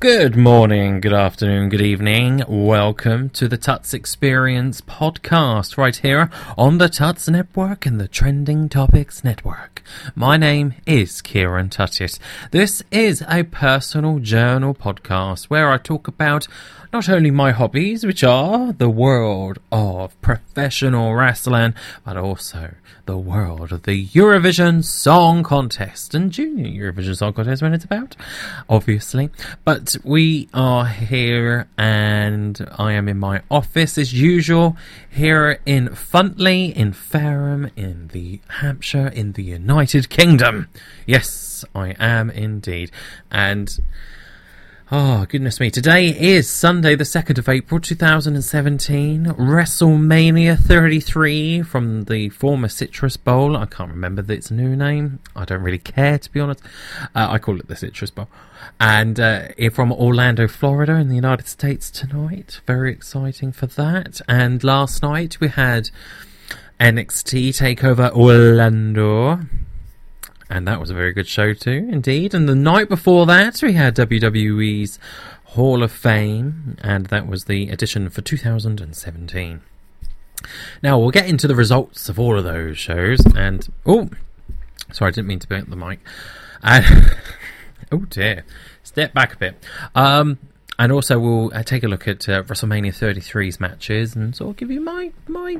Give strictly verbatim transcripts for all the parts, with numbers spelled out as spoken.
Good morning, good afternoon, good evening. Welcome to the Tuts Experience podcast right here on the Tuts Network and the Trending Topics Network. My name is Kieran Tuttis. This is a personal journal podcast where I talk about not only my hobbies, which are the world of professional wrestling, but also the world of the Eurovision Song Contest and Junior Eurovision Song Contest when it's about, obviously. But we are here and I am in my office as usual, here in Funtley, in Fareham, in the Hampshire, in the United Kingdom. Yes, I am indeed. And oh, goodness me. Today is Sunday, the second of April, two thousand seventeen. WrestleMania thirty-three from the former Citrus Bowl. I can't remember its new name. I don't really care, to be honest. Uh, I call it the Citrus Bowl. And uh, from Orlando, Florida, in the United States tonight. Very exciting for that. And last night we had N X T TakeOver Orlando. And that was a very good show too, indeed. And the night before that, we had W W E's Hall of Fame, and that was the edition for two thousand seventeen. Now, we'll get into the results of all of those shows, and... Oh, sorry, I didn't mean to bang the mic. And, oh, dear. Step back a bit. Um, and also, we'll uh, take a look at uh, WrestleMania thirty-three's matches, and sort of give you my... my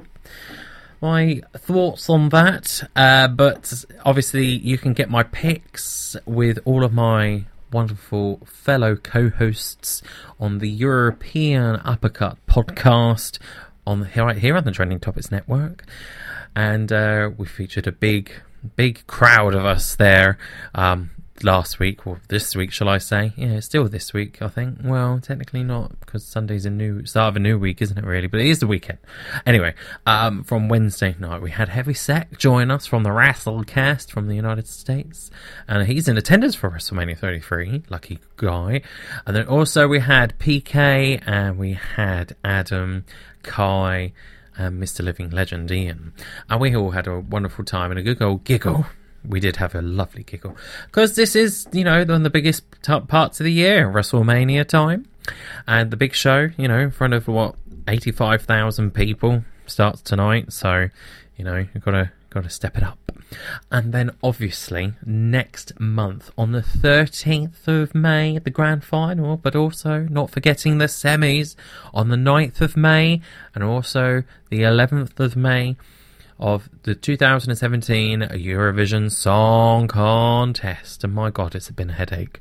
My thoughts on that, uh, but obviously you can get my picks with all of my wonderful fellow co-hosts on the European Uppercut podcast on the, right here on the Trending Topics Network, and uh, we featured a big, big crowd of us there um, last week, or this week, shall I say? Yeah, it's still this week, I think. Well, technically not, because Sunday's a new start of a new week, isn't it? Really, but it is the weekend. Anyway, um, from Wednesday night, we had Heavysec join us from the Wrestlecast from the United States, and he's in attendance for WrestleMania thirty-three. Lucky guy. And then also we had P K, and we had Adam, Kai, and Mister Living Legend Ian, and we all had a wonderful time and a good old giggle. We did have a lovely giggle. Because this is, you know, one of the biggest t- parts of the year, WrestleMania time. And the big show, you know, in front of, what, eighty-five thousand people starts tonight. So, you know, you've got to got to step it up. And then, obviously, next month, on the thirteenth of May, the grand final. But also, not forgetting the semis on the ninth of May. And also the eleventh of May. Of the two thousand seventeen Eurovision Song Contest. And my God, it's been a headache.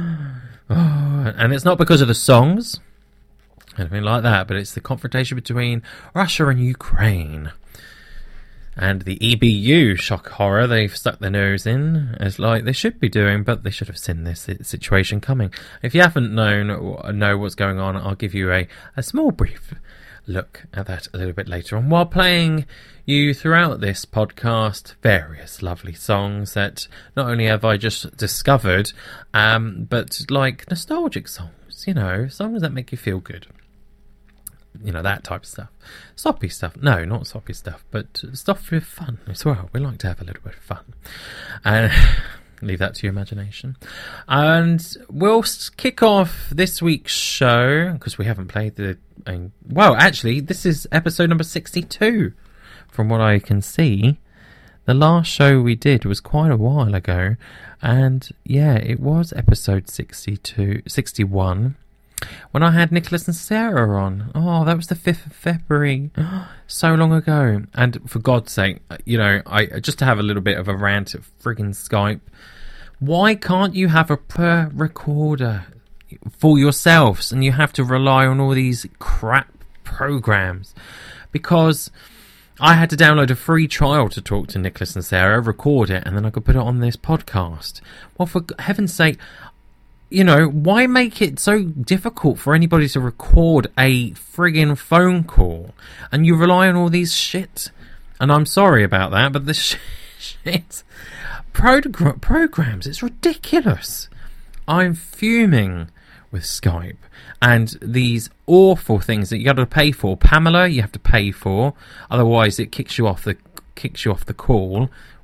Oh, and it's not because of the songs, anything like that, but it's the confrontation between Russia and Ukraine. And the E B U, shock horror, they've stuck their nose in, as like they should be doing, but they should have seen this situation coming. If you haven't known or know what's going on, I'll give you a, a small brief look at that a little bit later on, while playing you throughout this podcast various lovely songs that not only have I just discovered, um, but like nostalgic songs, you know, songs that make you feel good. You know, that type of stuff. Soppy stuff. No, not soppy stuff, but stuff with fun as well. We like to have a little bit of fun. And leave that to your imagination. And we'll kick off this week's show, because we haven't played the... Um, well, actually, this is episode number sixty-two, from what I can see. The last show we did was quite a while ago. And, yeah, it was episode sixty-two, sixty-one, when I had Nicholas and Sarah on. Oh, that was the fifth of February. So long ago. And for God's sake, you know, I just to have a little bit of a rant at friggin' Skype. Why can't you have a per recorder for yourselves and you have to rely on all these crap programs? Because I had to download a free trial to talk to Nicholas and Sarah, record it, and then I could put it on this podcast. Well, for heaven's sake, you know, why make it so difficult for anybody to record a friggin' phone call? And you rely on all these shit. And I'm sorry about that, but this shit... Progr- programs, it's ridiculous. I'm fuming with Skype and these awful things that you got to pay for. Pamela, you have to pay for, otherwise it kicks you off the kicks you off the call,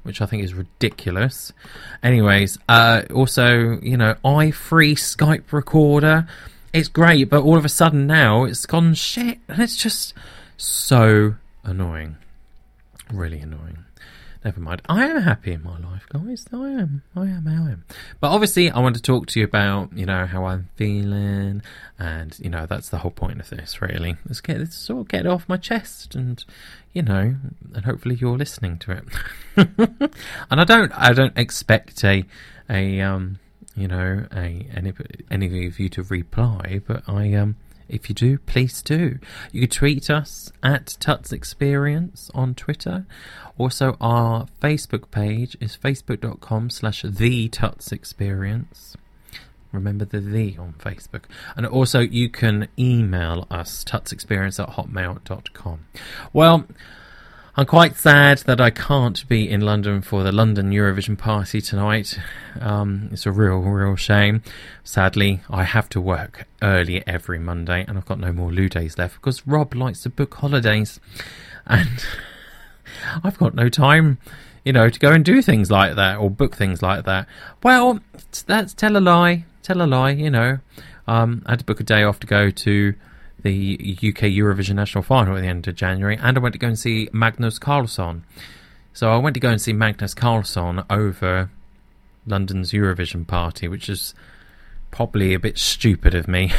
which I think is ridiculous. Anyways, uh, also, you know, iFree Skype recorder. It's great, but all of a sudden now it's gone shit, and it's just so annoying. Really annoying. Never mind. I am happy in my life, guys. I am. I am. I am. But obviously, I want to talk to you about, you know, how I'm feeling, and you know, that's the whole point of this. Really, let's get let's sort of get it off my chest, and you know, and hopefully you're listening to it. And I don't, I don't expect a, a, um, you know, a any any of you to reply, but I um. If you do, please do. You can tweet us at Tuts Experience on Twitter. Also, our Facebook page is facebook.com slash the Tuts Experience. Remember the the on Facebook. And also, you can email us, tutsexperience at hotmail dot com. Well, I'm quite sad that I can't be in London for the London Eurovision party tonight. Um, it's a real, real shame. Sadly, I have to work early every Monday, and I've got no more Lou days left because Rob likes to book holidays. And I've got no time, you know, to go and do things like that or book things like that. Well, that's tell a lie, tell a lie, you know. Um, I had to book a day off to go to the U K Eurovision National Final at the end of January, and I went to go and see Magnus Carlsson. So I went to go and see Magnus Carlsson over London's Eurovision party, which is probably a bit stupid of me.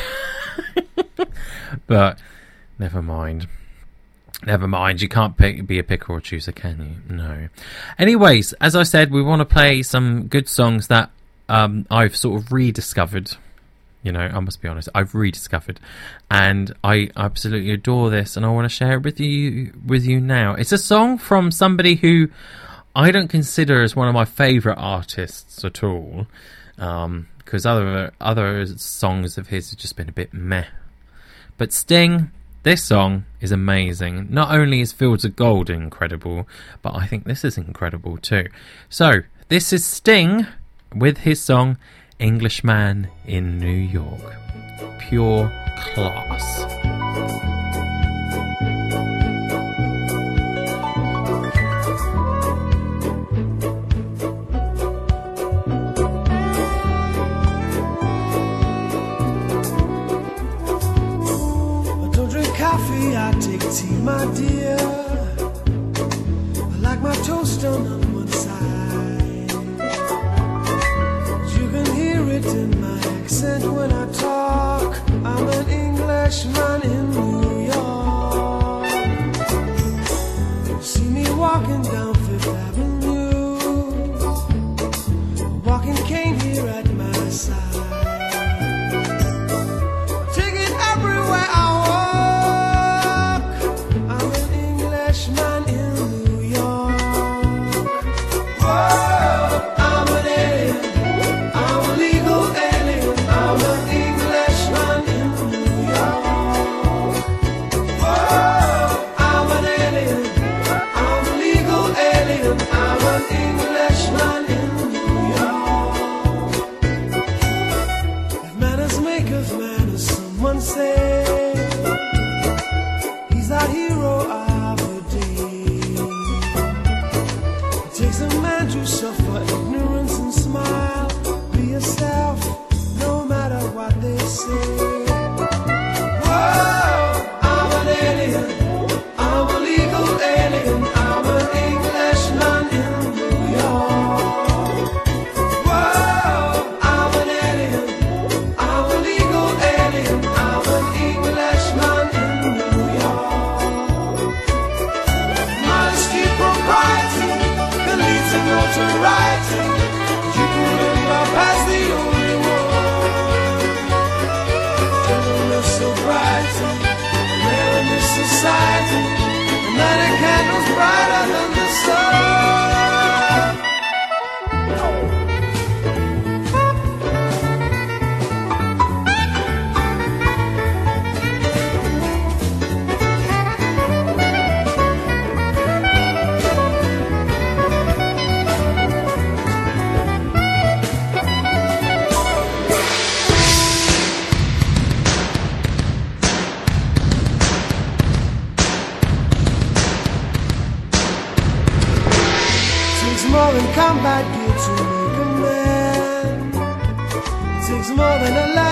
But never mind. Never mind, you can't pick, be a picker or chooser, can you? No. Anyways, as I said, we want to play some good songs that um, I've sort of rediscovered. You know, I must be honest, I've rediscovered, and I absolutely adore this, and I want to share it with you with you now. It's a song from somebody who I don't consider as one of my favourite artists at all, um, because other other songs of his have just been a bit meh. But Sting, this song is amazing. Not only is Fields of Gold incredible, but I think this is incredible too. So, this is Sting with his song Englishman in New York. Pure class. I don't drink coffee, I take tea, my dear. I like my toast on one side. In my accent when I talk, I'm an Englishman in New York. See me walking down Fifth Avenue, walking cane here at my side. Take it everywhere I walk, I'm an Englishman in New York. Whoa, I'm an alien.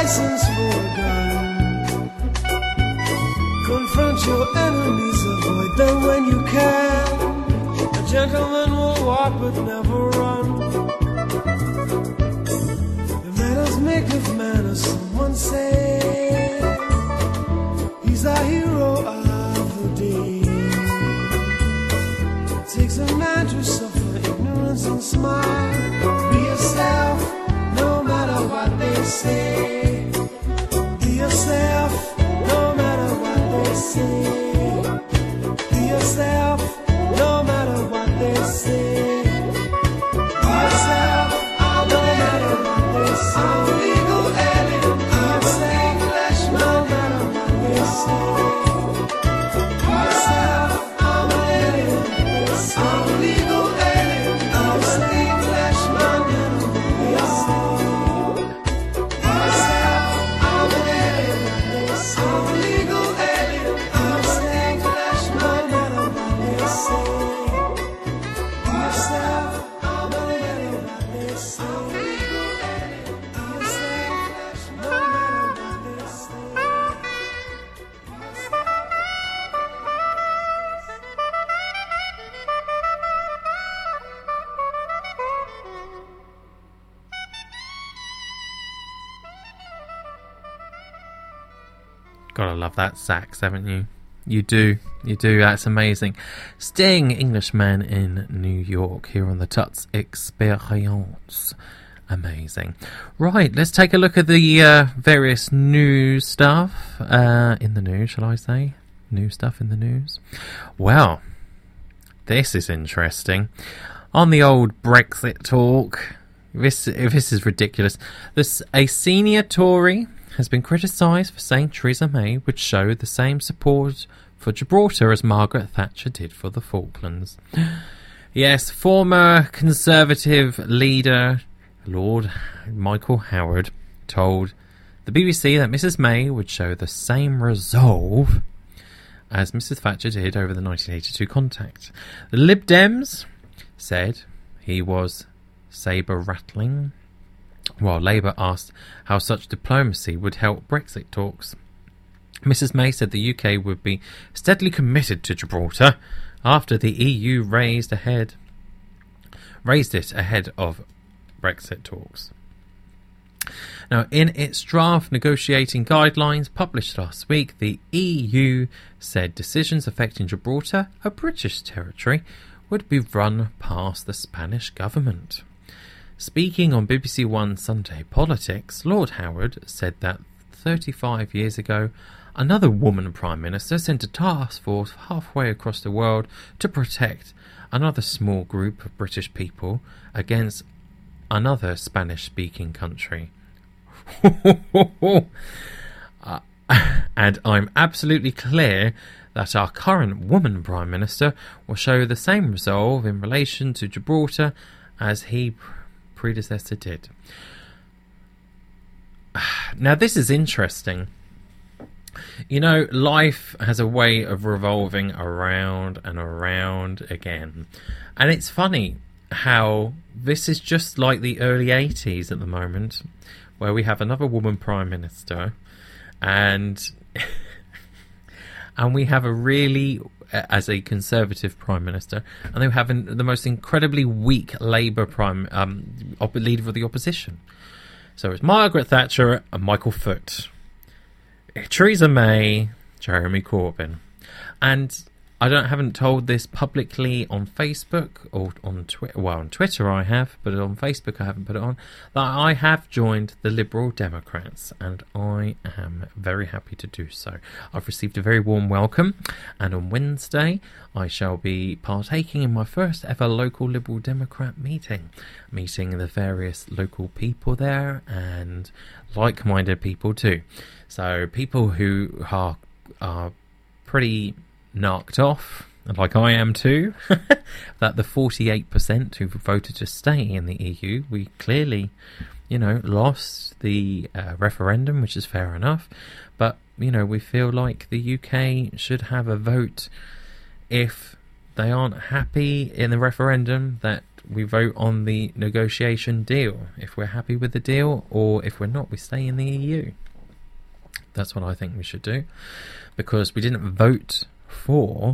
license for a gun. Confront your enemies, avoid them when you can. A gentleman will walk but never run. The manners make of manners, someone say. He's our hero of the day. It takes a man to suffer ignorance and smile. Be yourself, no matter what they say. Be yourself, no matter what they say. Be yourself, no matter what they say. Be yourself, no matter what they say. I'm legal alien, I'm saying flesh, no matter what they say. Be yourself, I'm an alien, I'm legal alien, I'm saying flesh, no matter what they say. Be yourself, I'm an alien, I'm legal alien, I'm saying flesh, no matter what they say. Be yourself, I'm an alien, I'm legal alien, I'm saying flesh, no matter what they say. Gotta love that sax, haven't you? You do, you do, that's amazing. Sting, Englishman in New York, here on the Tuts Experience. Amazing. Right, let's take a look at the uh, various news stuff uh, in the news, shall I say? New stuff in the news. Well, this is interesting. On the old Brexit talk, this this is ridiculous. This a senior Tory has been criticised for saying Theresa May would show the same support for Gibraltar as Margaret Thatcher did for the Falklands. Yes, former Conservative leader Lord Michael Howard told the B B C that Missus May would show the same resolve as Missus Thatcher did over the nineteen eighty-two contact. The Lib Dems said he was sabre-rattling, while Labour asked how such diplomacy would help Brexit talks. Missus May said the U K would be steadily committed to Gibraltar after the E U raised ahead, raised it ahead of Brexit talks. Now, in its draft negotiating guidelines published last week, the E U said decisions affecting Gibraltar, a British territory, would be run past the Spanish government. Speaking on B B C One Sunday Politics, Lord Howard said that thirty-five years ago, another woman Prime Minister sent a task force halfway across the world to protect another small group of British people against another Spanish-speaking country. uh, and I'm absolutely clear that our current woman Prime Minister will show the same resolve in relation to Gibraltar as he predecessor did. Now, this is interesting. You know, life has a way of revolving around and around again. And it's funny how this is just like the early eighties at the moment, where we have another woman Prime Minister, and and we have a really, as a Conservative Prime Minister, and they have an, the most incredibly weak Labour Prime um, op- leader of the opposition. So it's Margaret Thatcher and Michael Foot, Theresa May, Jeremy Corbyn. And I don't haven't told this publicly on Facebook or on Twitter. Well, on Twitter I have, but on Facebook I haven't put it on. That I have joined the Liberal Democrats, and I am very happy to do so. I've received a very warm welcome, and on Wednesday I shall be partaking in my first ever local Liberal Democrat meeting, meeting the various local people there and like-minded people too. So people who are are pretty knocked off, like I am too, that the forty-eight percent who voted to stay in the E U, we clearly, you know, lost the uh, referendum, which is fair enough, but, you know, we feel like the U K should have a vote if they aren't happy in the referendum, that we vote on the negotiation deal. If we're happy with the deal, or if we're not, we stay in the E U. That's what I think we should do, because we didn't vote for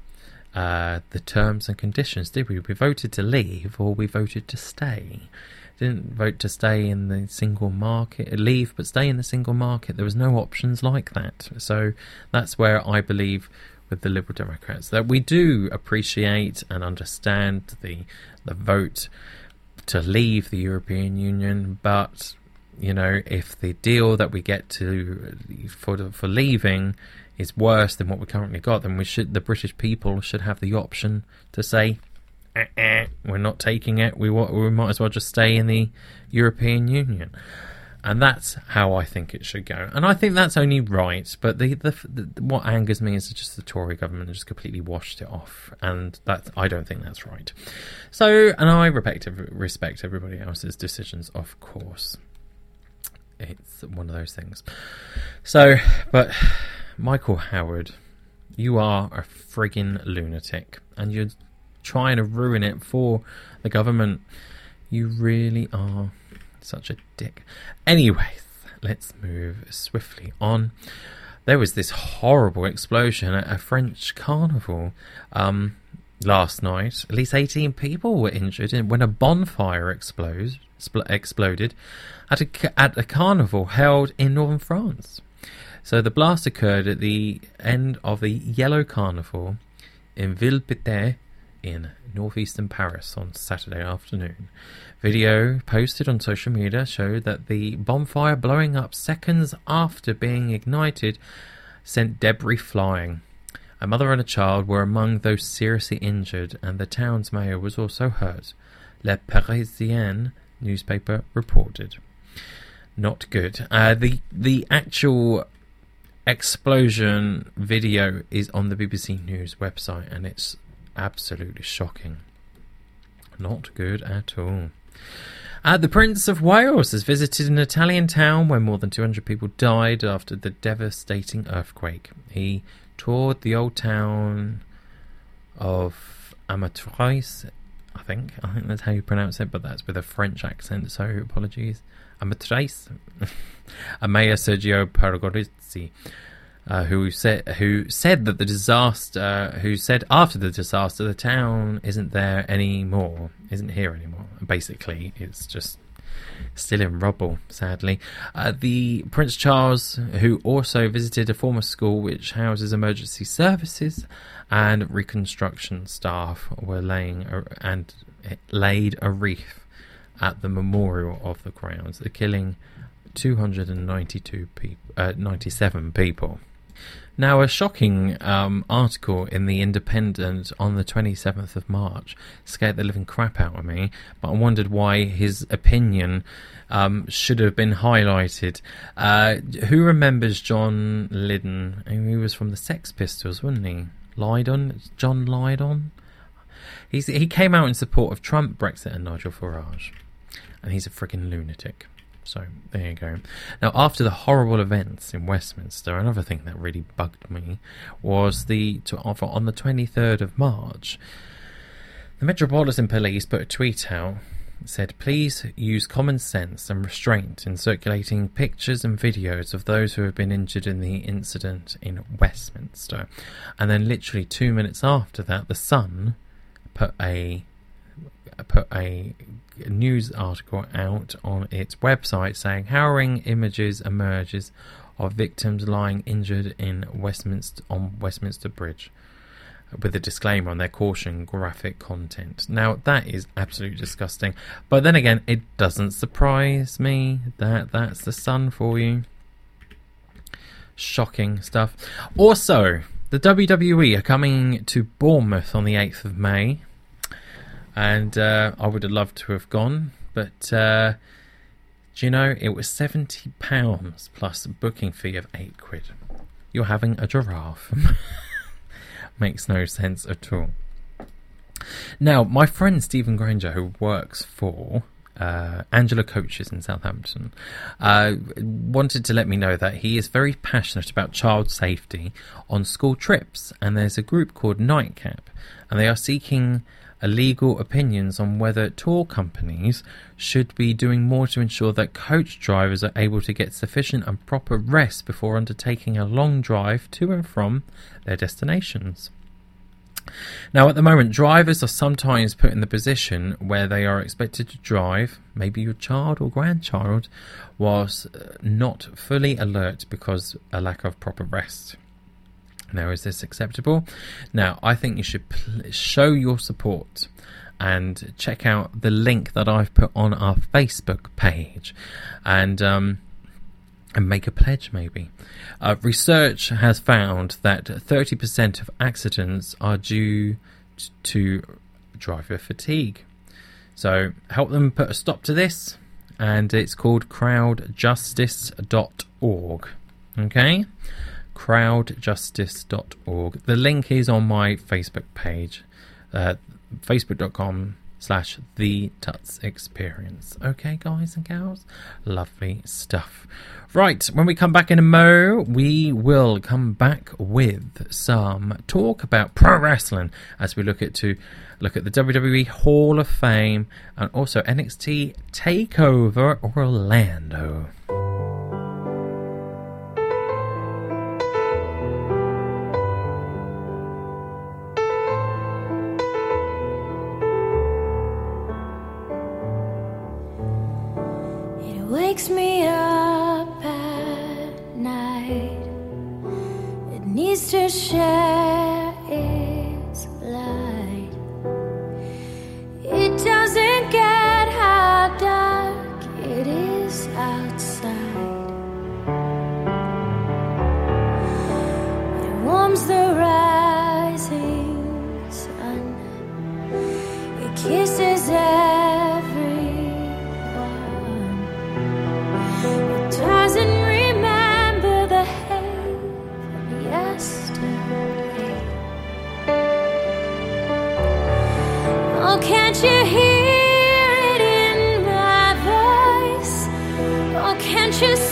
uh, the terms and conditions, did we? We voted to leave, or we voted to stay. Didn't vote to stay in the single market, leave, but stay in the single market. There was no options like that. So that's where I believe with the Liberal Democrats, that we do appreciate and understand the the vote to leave the European Union, but you know, if the deal that we get to for for leaving is worse than what we currently got, then we should the British people should have the option to say, eh, eh, we're not taking it. We we might as well just stay in the European Union. And that's how I think it should go. And I think that's only right. But the, the, the what angers me is just the Tory government just completely washed it off. And that I don't think that's right. So, and I respect, respect everybody else's decisions, of course. It's one of those things. So, but Michael Howard, you are a friggin' lunatic. And you're trying to ruin it for the government. You really are. Such a dick. Anyways, let's move swiftly on. There was this horrible explosion at a French carnival um, last night. At least eighteen people were injured when a bonfire explodes, spl- exploded at a, at a carnival held in northern France. So the blast occurred at the end of the Yellow Carnival in Villepinte in northeastern Paris on Saturday afternoon. Video posted on social media showed that the bonfire, blowing up seconds after being ignited, sent debris flying. A mother and a child were among those seriously injured, and the town's mayor was also hurt. Le Parisien newspaper reported. Not good. Uh, the the actual explosion video is on the B B C News website, and it's absolutely shocking. Not good at all. Uh, the Prince of Wales has visited an Italian town where more than two hundred people died after the devastating earthquake. He toured the old town of Amatrice, I think. I think that's how you pronounce it, but that's with a French accent, so apologies. Amatrice. A Mayor Sergio Pergolizzi, Uh, who said who said that the disaster, who said after the disaster, the town isn't there anymore, isn't here anymore. Basically, it's just still in rubble, sadly. Uh, the Prince Charles, who also visited a former school which houses emergency services and reconstruction staff, were laying a, and laid a wreath at the memorial of the grounds, the killing two hundred ninety-two people, uh, ninety-seven people. Now, a shocking um, article in The Independent on the twenty-seventh of March scared the living crap out of me, but I wondered why his opinion um, should have been highlighted. Uh, who remembers John Lydon? He was from the Sex Pistols, wasn't he? Lydon? John Lydon? He's, he came out in support of Trump, Brexit and Nigel Farage. And he's a freaking lunatic. So, there you go. Now, after the horrible events in Westminster, another thing that really bugged me was the to offer on the twenty-third of March, the Metropolitan Police put a tweet out that said, please use common sense and restraint in circulating pictures and videos of those who have been injured in the incident in Westminster. And then literally two minutes after that, The Sun put a put a news article out on its website saying harrowing images emerges of victims lying injured in Westminster on Westminster Bridge, with a disclaimer on their caution graphic content. Now that is absolutely disgusting, but then again, it doesn't surprise me that that's The Sun for you. Shocking stuff. Also, the W W E are coming to Bournemouth on the eighth of May. And uh, I would have loved to have gone, but uh, do you know, it was seventy pounds plus a booking fee of eight quid. You're having a giraffe. Makes no sense at all. Now, my friend Stephen Granger, who works for uh, Angela Coaches in Southampton, uh, wanted to let me know that he is very passionate about child safety on school trips. And there's a group called Nightcap, and they are seeking legal opinions on whether tour companies should be doing more to ensure that coach drivers are able to get sufficient and proper rest before undertaking a long drive to and from their destinations. Now, at the moment, drivers are sometimes put in the position where they are expected to drive, maybe your child or grandchild, was not fully alert because a lack of proper rest. Now, is this acceptable? Now, I think you should pl- show your support and check out the link that I've put on our Facebook page, and um, and make a pledge maybe. Uh, research has found that thirty percent of accidents are due t- to driver fatigue. So help them put a stop to this, and it's called crowd justice dot org. Okay? crowd justice dot org. The link is on my Facebook page, uh, facebook.com slash the Tuts Experience. Okay, guys and gals? Lovely stuff. Right, when we come back in a mo, we will come back with some talk about pro wrestling as we look at to look at the W W E Hall of Fame and also N X T TakeOver Orlando. Wakes me up at night. It needs to share its light. It doesn't get how dark it is outside. It warms the rising sun. It kisses every doesn't remember the hate of yesterday. Oh, can't you hear it in my voice? Oh, can't you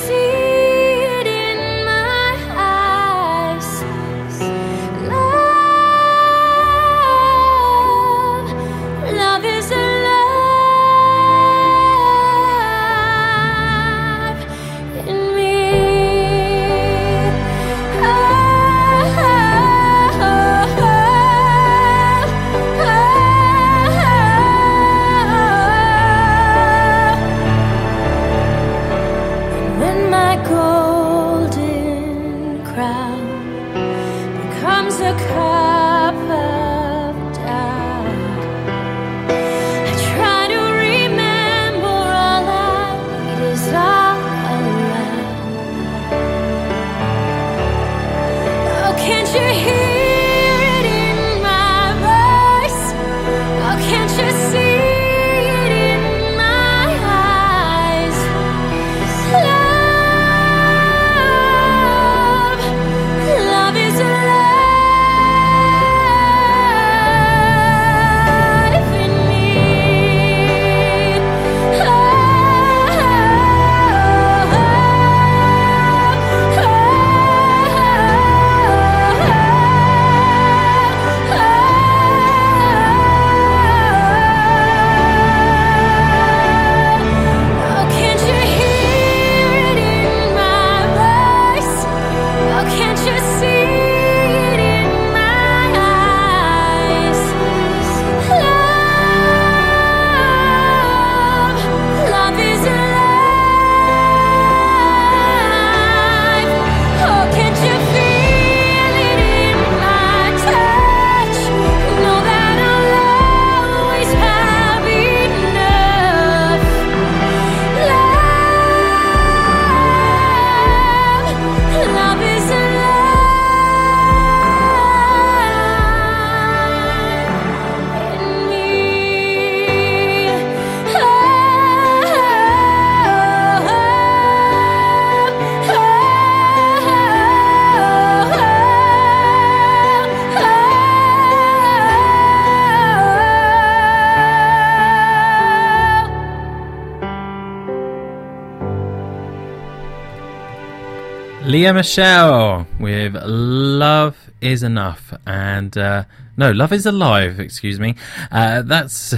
Leah Michelle with Love Is Enough. And, uh, no, Love Is Alive, excuse me. Uh, that's...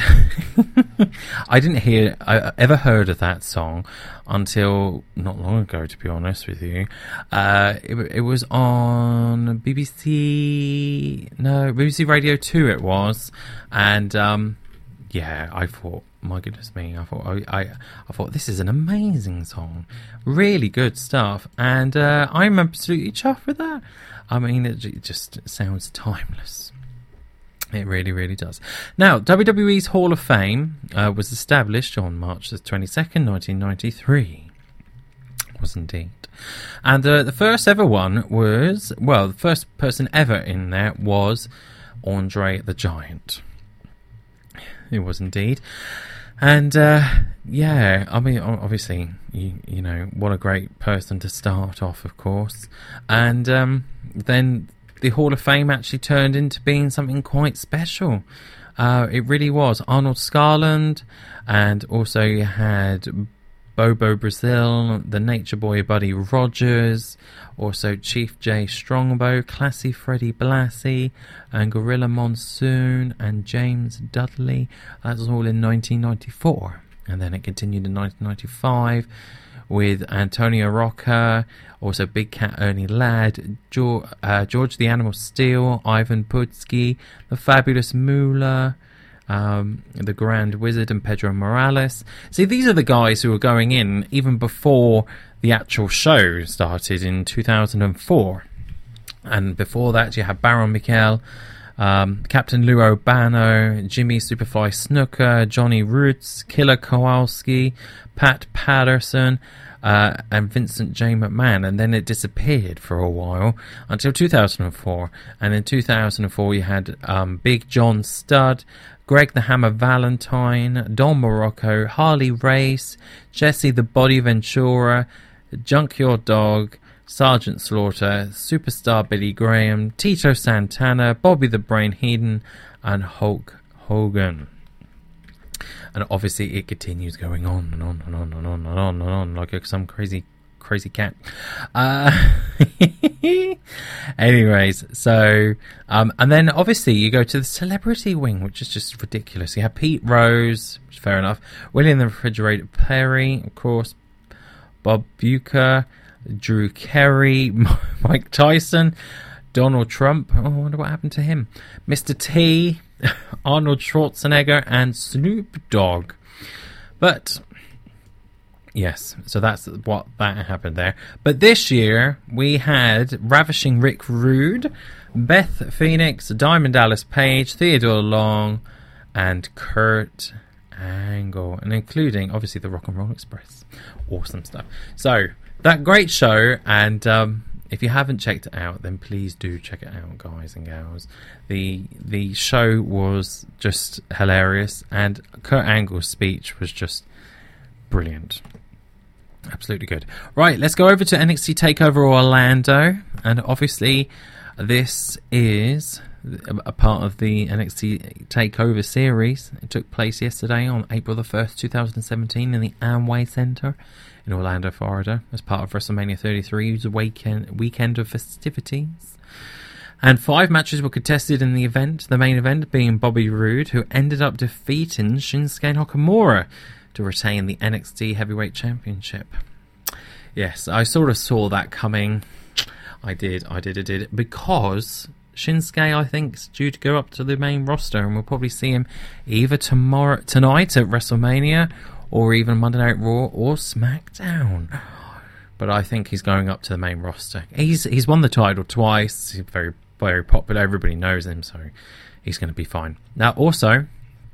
I didn't hear... I ever heard of that song until not long ago, to be honest with you. Uh, it, it was on B B C... No, B B C Radio two it was. And, um, yeah, I thought... My goodness me! I thought I, I, I thought this is an amazing song, really good stuff, and uh, I'm absolutely chuffed with that. I mean, it, it just sounds timeless. It really, really does. Now, W W E's Hall of Fame uh, was established on March the twenty-second, nineteen ninety-three. Was indeed, and uh, the first ever one was well, the first person ever in there was Andre the Giant. It was indeed. And, uh, yeah, I mean, obviously, you, you know, what a great person to start off, of course. And um, then the Hall of Fame actually turned into being something quite special. Uh, it really was. Arnold Scarland, and also you had Bobo Brazil, the Nature Boy Buddy Rogers, also Chief J Strongbow, Classy Freddie Blassie, and Gorilla Monsoon, and James Dudley. That was all in nineteen ninety-four. And then it continued in nineteen ninety-five with Antonio Rocca, also Big Cat Ernie Ladd, George, uh, George the Animal Steel, Ivan Putski, the Fabulous Moolah, Um, the Grand Wizard, and Pedro Morales. See, these are the guys who were going in even before the actual show started in two thousand four. And before that, you had Baron Mikel, um, Captain Lou Albano, Jimmy Superfly Snooker, Johnny Roots, Killer Kowalski, Pat Patterson, uh, and Vincent J. McMahon. And then it disappeared for a while until two thousand four. And in two thousand four, you had um, Big John Studd, Greg the Hammer Valentine, Don Morocco, Harley Race, Jesse the Body Ventura, Junk Your Dog, Sergeant Slaughter, Superstar Billy Graham, Tito Santana, Bobby the Brain Heenan, and Hulk Hogan. And obviously it continues going on and on and on and on and on and on like some crazy crazy cat. Uh, anyways, so um, and then obviously you go to the celebrity wing, which is just ridiculous. You have Pete Rose, which is fair enough, William the Refrigerator Perry, of course, Bob Bucher, Drew Carey, Mike Tyson, Donald Trump. Oh, I wonder what happened to him. Mister T, Arnold Schwarzenegger, and Snoop Dogg. But yes, so that's what that happened there. But this year we had Ravishing Rick Rude, Beth Phoenix, Diamond Dallas Page, Theodore Long, and Kurt Angle, and including obviously the Rock and Roll Express. Awesome stuff. So that great show, and um, if you haven't checked it out, then please do check it out, guys and gals. The the show was just hilarious, and Kurt Angle's speech was just brilliant. Absolutely good. Right, let's go over to N X T TakeOver Orlando, and obviously this is a part of the N X T TakeOver series. It took place yesterday on April the first, twenty seventeen in the Amway Center in Orlando, Florida, as part of WrestleMania thirty-three's weekend, weekend of festivities. And five matches were contested in the event, the main event being Bobby Roode, who ended up defeating Shinsuke Nakamura to retain the N X T Heavyweight Championship. Yes, I sort of saw that coming. I did, I did, I did. Because Shinsuke, I think, is due to go up to the main roster, and we'll probably see him either tomorrow, tonight at WrestleMania, or even Monday Night Raw or SmackDown. But I think he's going up to the main roster. He's he's won the title twice. He's very, very popular. Everybody knows him, so he's going to be fine. Now, also,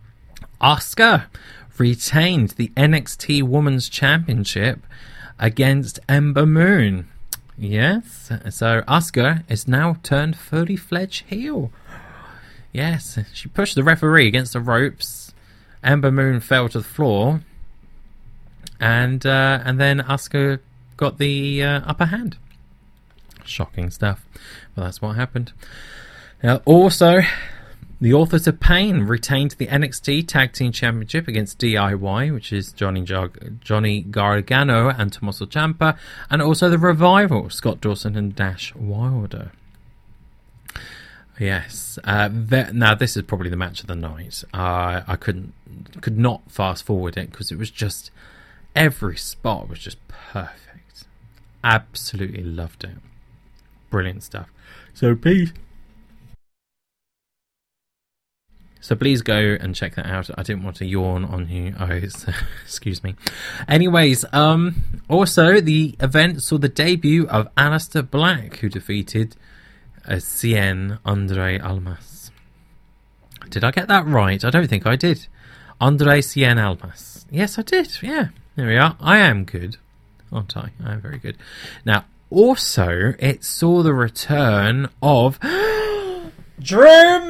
Asuka retained the N X T Women's Championship against Ember Moon. Yes, so Asuka is now turned fully fledged heel. Yes, she pushed the referee against the ropes. Ember Moon fell to the floor, and uh, and then Asuka got the uh, upper hand. Shocking stuff, but that's what happened. Now, also, The Authors of Pain retained the N X T Tag Team Championship against D I Y, which is Johnny Jar- Johnny Gargano and Tommaso Ciampa, and also the Revival, Scott Dawson and Dash Wilder. Yes. Uh, th- now, this is probably the match of the night. Uh, I couldn't, could not fast forward it because it was just, every spot was just perfect. Absolutely loved it. Brilliant stuff. So please... So please go and check that out. I didn't want to yawn on you. Oh, it's, excuse me. Anyways, um, also the event saw the debut of Aleister Black, who defeated uh, Cien Andre Almas. Did I get that right? I don't think I did. Andre Cien Almas. Yes, I did. Yeah, there we are. I am good, aren't I? I am very good. Now, also, it saw the return of... Drew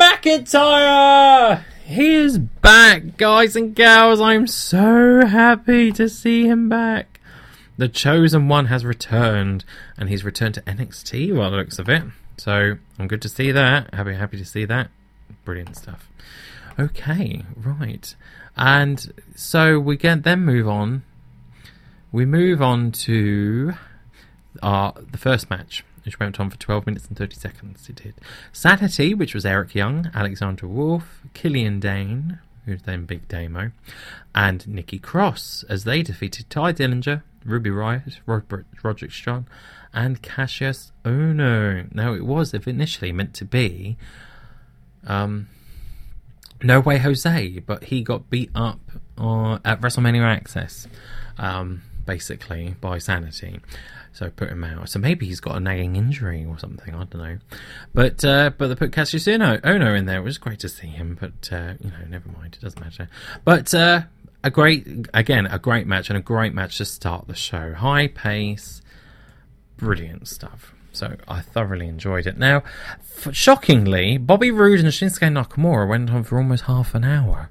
McIntyre! He is back, guys and gals. I'm so happy to see him back. The Chosen One has returned, and he's returned to N X T by the looks of it. So, I'm good to see that. Happy, happy to see that. Brilliant stuff. Okay, right. And so, we can then move on. We move on to our, the first match, which went on for twelve minutes and thirty seconds. It did. Sanity, which was Eric Young, Alexander Wolf, Killian Dane, who's then Big Damo, and Nikki Cross, as they defeated Ty Dillinger, Ruby Riott, Robert, Roderick Strong, and Cassius Ohno. Now, it was initially meant to be um, No Way Jose, but he got beat up uh, at WrestleMania Access, um, basically, by Sanity. So put him out. So maybe he's got a nagging injury or something. I don't know. But uh, but they put Cassius Ohno in there. It was great to see him. But uh, you know, never mind. It doesn't matter. But uh, a great, again, a great match and a great match to start the show. High pace, brilliant stuff. So I thoroughly enjoyed it. Now, f- shockingly, Bobby Roode and Shinsuke Nakamura went on for almost half an hour.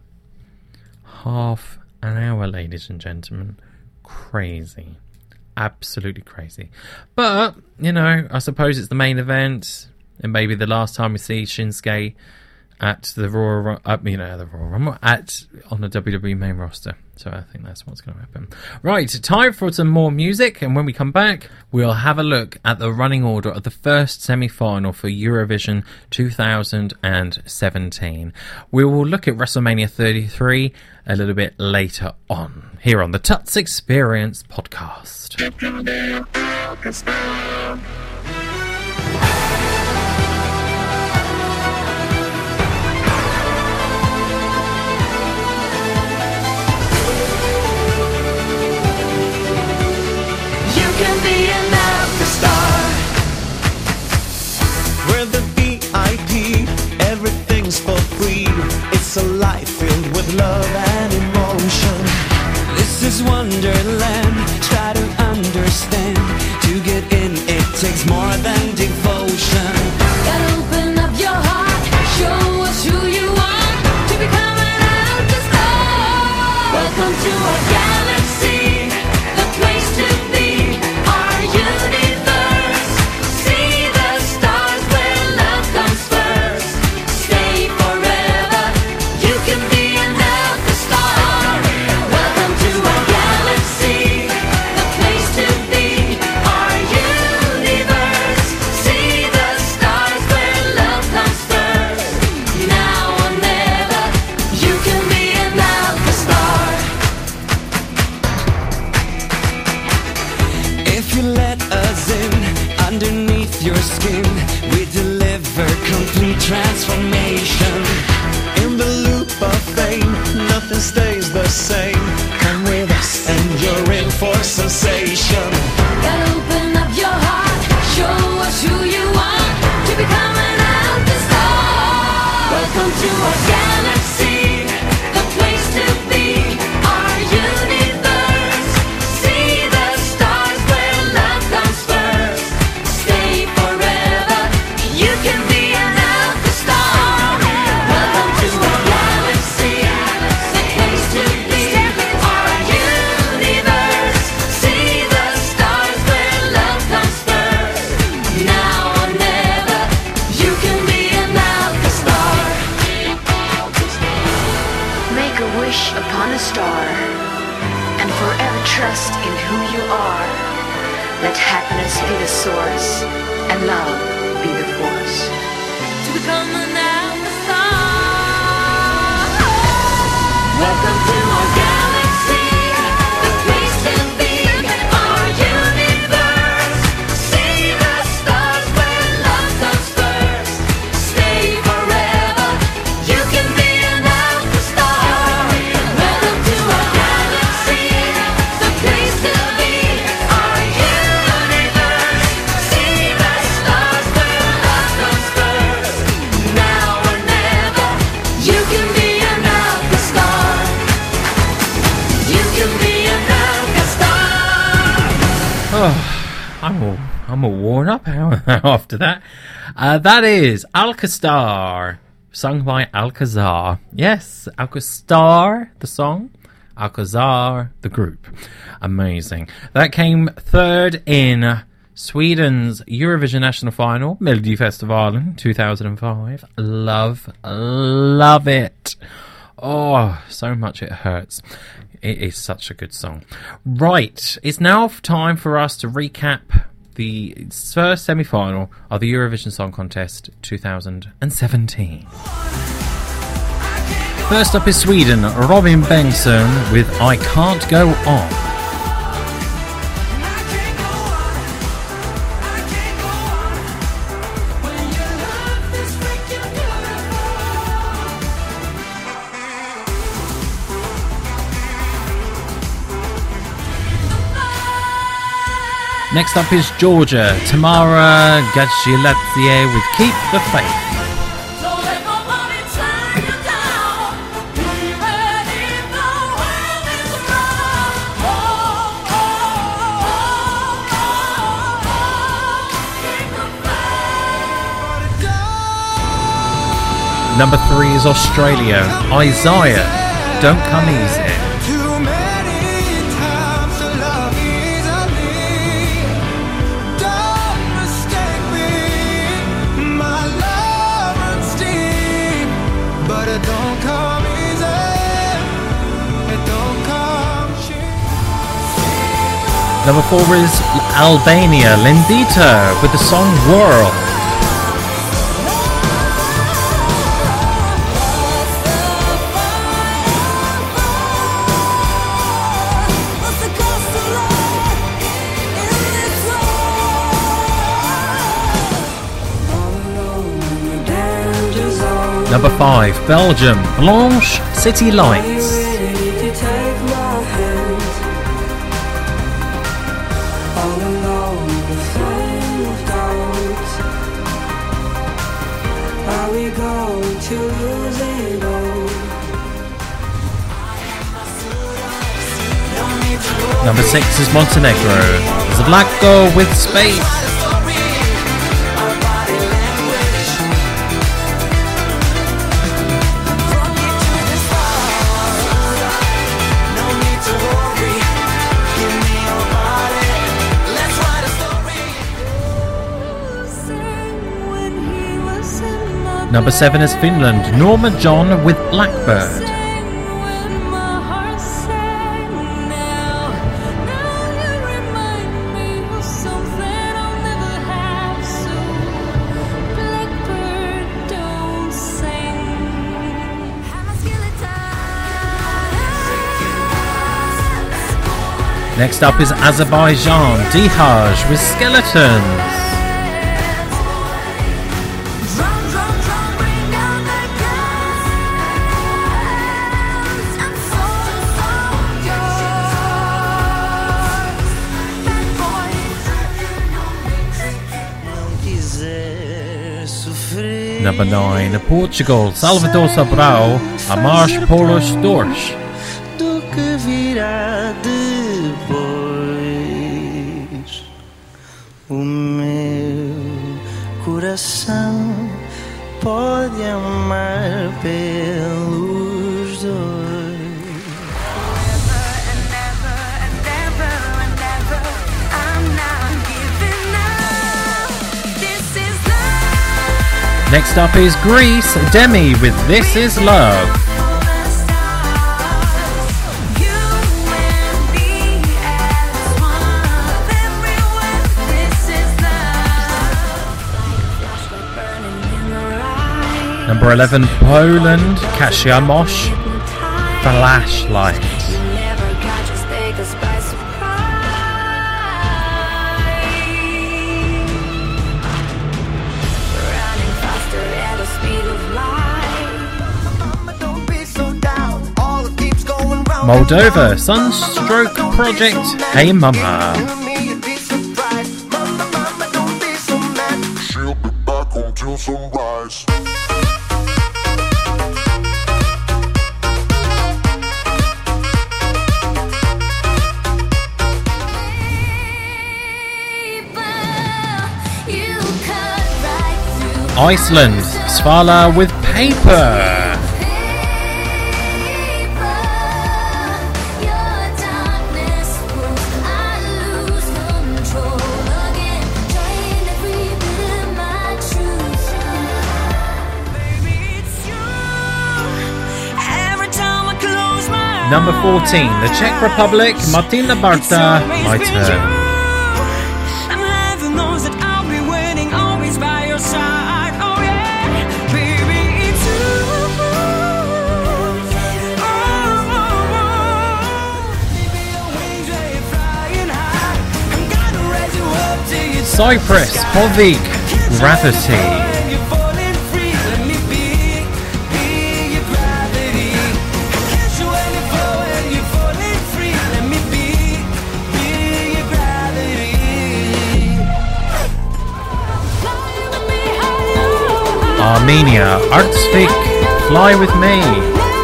Half an hour, ladies and gentlemen. Crazy. Absolutely crazy. But, you know, I suppose it's the main event. And maybe the last time we see Shinsuke at the Raw, uh, you know, the Raw Rumble, at, on the W W E main roster. So I think that's what's going to happen. Right, time for some more music. And when we come back, we'll have a look at the running order of the first semi-final for Eurovision two thousand seventeen. We will look at WrestleMania thirty-three a little bit later on, here on the Tuts Experience podcast. Can be an Alka Star, where the V I P, everything's for free. It's a life filled with love and emotion. This is Wonderland, try to understand. To get in, it takes more than devotion. Gotta open up your heart, show us who you are, to become an Alka Star. Welcome to our galaxy, the place to be. Transformation in the loop of fame, nothing stays the same. Come with us and you're in for sensation. Gotta open up your heart, show us who you are, to become an Alka Star. Welcome to our galaxy, the place to be, our universe. See the stars where love comes first. Stay forever, you can be an Alka Star. Welcome to our galaxy, the place to be, our universe. See the are. Let happiness be the source and love be the force. To become an star. Welcome to our galaxy, the place to be, our universe. See the stars where love comes first. Stay forever, you can be an alpha star. Welcome to our galaxy, the place to be, our universe. See the stars where love comes first. Now or never, you can be an alpha star. You can be an alpha star. Oh, I'm all, I'm all worn up after that. Uh, that is Alcazar, sung by Alcazar. Yes, Alcazar, the song. Alcazar, the group. Amazing. That came third in Sweden's Eurovision National Final, Melodifestivalen two thousand five. Love, love it. Oh, so much it hurts. It is such a good song. Right, it's now time for us to recap the first semi-final of the Eurovision Song Contest two thousand seventeen. First up is Sweden, Robin Bengtsson with I Can't Go On. Next up is Georgia, Tamara Gadzilatzie with Keep the Faith. Don't let nobody tie you down. Even if the world is around. Oh, oh, oh, oh, oh. Keep the faith. Number three is Australia, Isaiah, Don't Come Easy. Too many times to love easily. Don't mistake me. My love runs deep, but it don't come easy. It don't come cheap. Number four is Albania, Lindita with the song World. What's the cost of love in this world? Number five, Belgium, Blanche, City Lights. Number six is Montenegro, The Black Girl with Space. Number seven is Finland, Norma John with Blackbird. Next up is Azerbaijan, Dihaj with Skeletons. Number nine, Portugal, Salvador Sobral, A Marche pelos Dores. Do que virá depois. O meu coração pode amar pelos dois. Next up is Greece, Demi with This Is Love. Number eleven, Poland, Kasia Mosh, Flashlight. Moldova, Sunstroke Project, Hey Mama. She'll be back until sunrise. Iceland, Svala with Paper. Number fourteen, the Czech Republic, Martina Barta, My Turn. Cyprus, Povig, Gravity. Armenia, Artsvik, Fly With Me.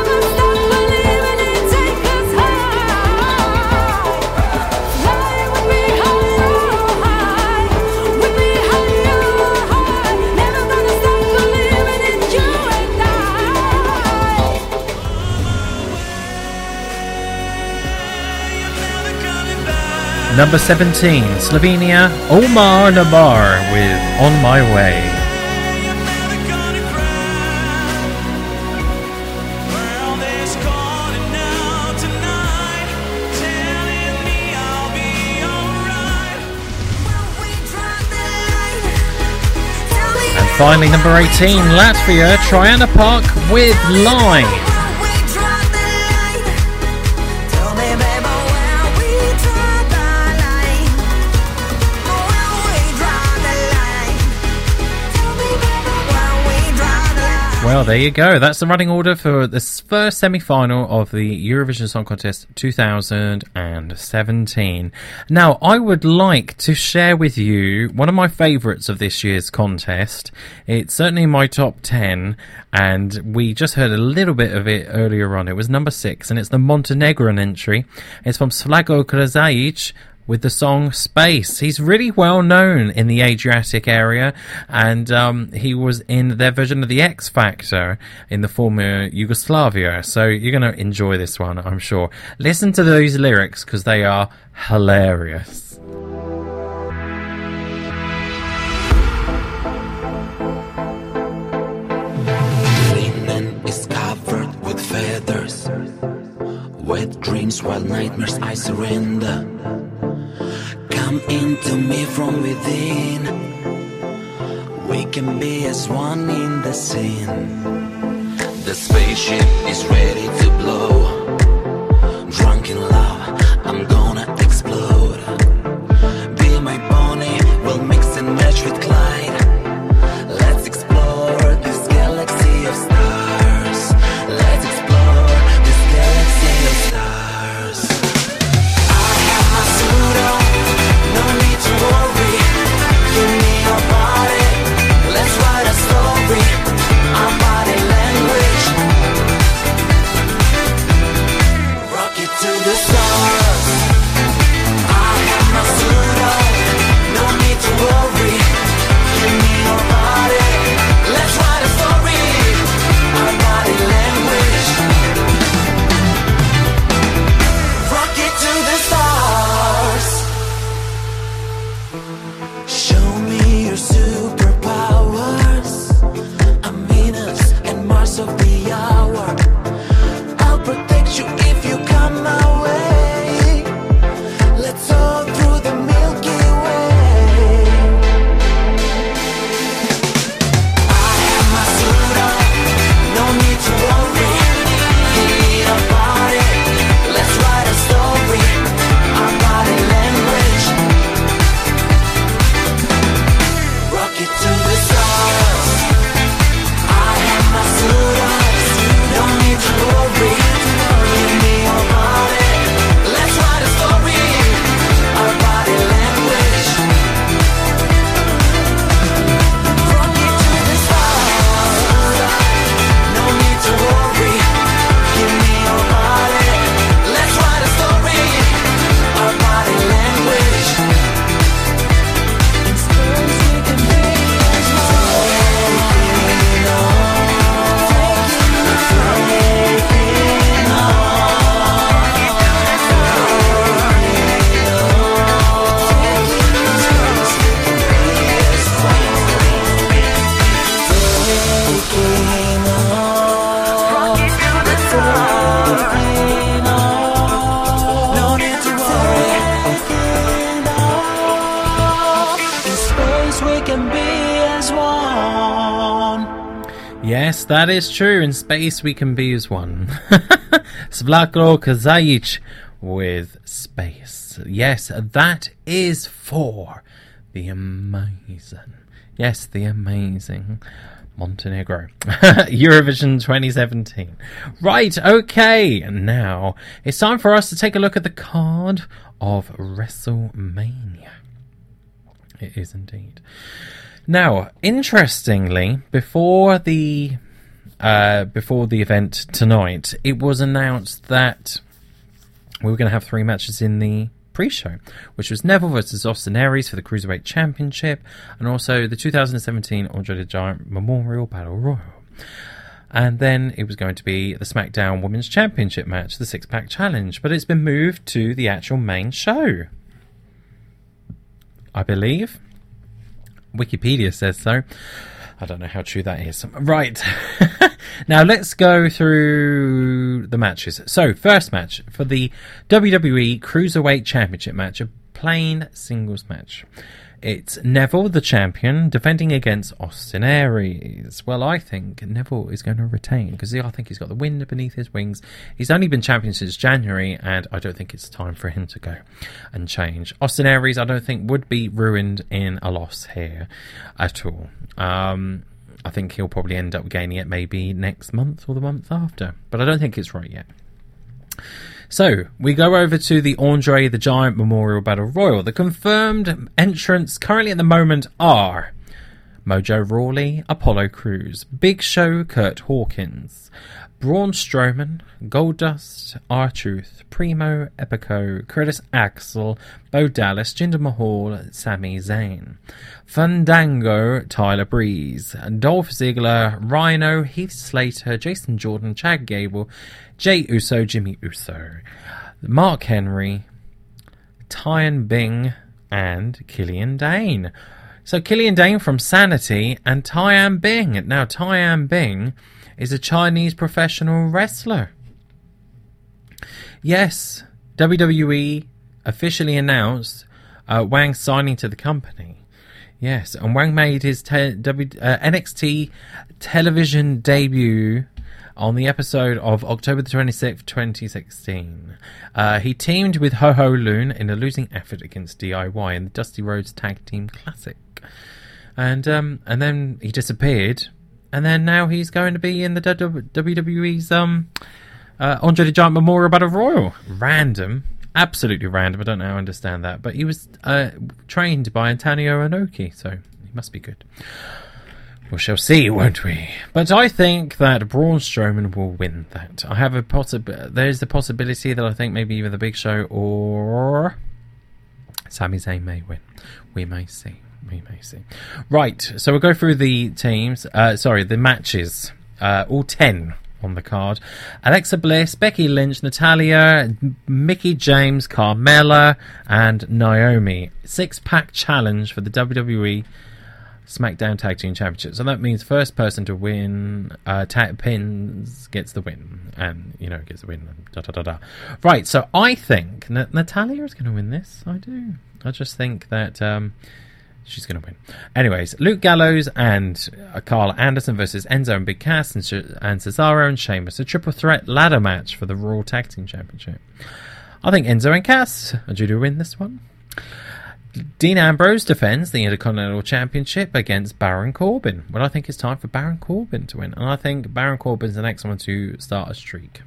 Number seventeen, Slovenia, Omar Nabar with On My Way. And finally, number eighteen, Latvia, Triana Park with Line. Well, there you go. That's the running order for this first semi-final of the Eurovision Song Contest two thousand seventeen. Now, I would like to share with you one of my favourites of this year's contest. It's certainly my top ten, and we just heard a little bit of it earlier on. It was number six, and it's the Montenegrin entry. It's from Slago Krasajic with the song Space. He's really well known in the Adriatic area, and um, he was in their version of the X Factor in the former Yugoslavia. So you're going to enjoy this one, I'm sure. Listen to those lyrics because they are hilarious. Linen is covered with feathers, wet dreams while nightmares I surrender. Come into me from within. We can be as one in the scene. The spaceship is ready to blow. Drunk in love, I'm gonna explode. Be my Bonnie, we'll mix and match with Clyde. Let's explore this galaxy of stars. Let's explore this galaxy of stars. I have my suit on. No need to worry, give me your body, let's write a story, our body language. Yes, that is true. In space, we can be as one. Svlatko Kazajic with Space. Yes, that is for the amazing. Yes, the amazing Montenegro. Eurovision twenty seventeen. Right, okay. Now, it's time for us to take a look at the card of WrestleMania. It is indeed. Now, interestingly, before the uh, before the event tonight, it was announced that we were going to have three matches in the pre-show, which was Neville versus Austin Aries for the Cruiserweight Championship, and also the two thousand seventeen Andre the Giant Memorial Battle Royal. And then it was going to be the SmackDown Women's Championship match, the Six-Pack Challenge, but it's been moved to the actual main show, I believe. Wikipedia says so. I don't know how true that is. Right. Now let's go through the matches. So, first match for the W W E Cruiserweight Championship match, a plain singles match. It's Neville, the champion, defending against Austin Aries. Well, I think Neville is going to retain because I think he's got the wind beneath his wings. He's only been champion since January, and I don't think it's time for him to go and change. Austin Aries, I don't think, would be ruined in a loss here at all. Um, I think he'll probably end up gaining it maybe next month or the month after, but I don't think it's right yet. So, we go over to the Andre the Giant Memorial Battle Royal. The confirmed entrants currently at the moment are Mojo Rawley, Apollo Crews, Big Show, Kurt Hawkins, Braun Strowman, Goldust, R-Truth, Primo, Epico, Curtis Axel, Bo Dallas, Jinder Mahal, Sami Zayn, Fandango, Tyler Breeze, Dolph Ziggler, Rhino, Heath Slater, Jason Jordan, Chad Gable, Jey Uso, Jimmy Uso, Mark Henry, Tian Bing, and Killian Dane. So Killian Dane from Sanity and Tian Bing. Now Tian Bing is a Chinese professional wrestler. Yes, W W E officially announced uh, Wang signing to the company. Yes, and Wang made his te- w- uh, N X T television debut on the episode of October the twenty-sixth, twenty sixteen. Uh, he teamed with Ho Ho Lun in a losing effort against D I Y in the Dusty Rhodes Tag Team Classic. And um, and then he disappeared. And then now he's going to be in the W W E's um, uh, Andre the Giant Memorial Battle Royal. Random. Absolutely random. I don't know how I understand that. But he was uh, trained by Antonio Inoki, so he must be good. We shall see, won't we? But I think that Braun Strowman will win that. I have a possi- There's the possibility that I think maybe either the Big Show or Sami Zayn may win. We may see. We may see. Right, so we'll go through the teams. Uh, sorry, the matches. Uh, all ten on the card. Alexa Bliss, Becky Lynch, Natalia, Mickie James, Carmella, and Naomi. Six-pack challenge for the W W E SmackDown Tag Team Championship. So that means first person to win uh, tag pins gets the win. And, you know, gets the win. Da, da, da, da. Right, so I think N- Natalia is going to win this. I do. I just think that... Um, she's going to win. Anyways, Luke Gallows and uh, Carl Anderson versus Enzo and Big Cass and, Sh- and Cesaro and Sheamus. A triple threat ladder match for the Raw Tag Team Championship. I think Enzo and Cass are due to win this one. Dean Ambrose defends the Intercontinental Championship against Baron Corbin. Well, I think it's time for Baron Corbin to win. And I think Baron Corbin's the next one to start a streak.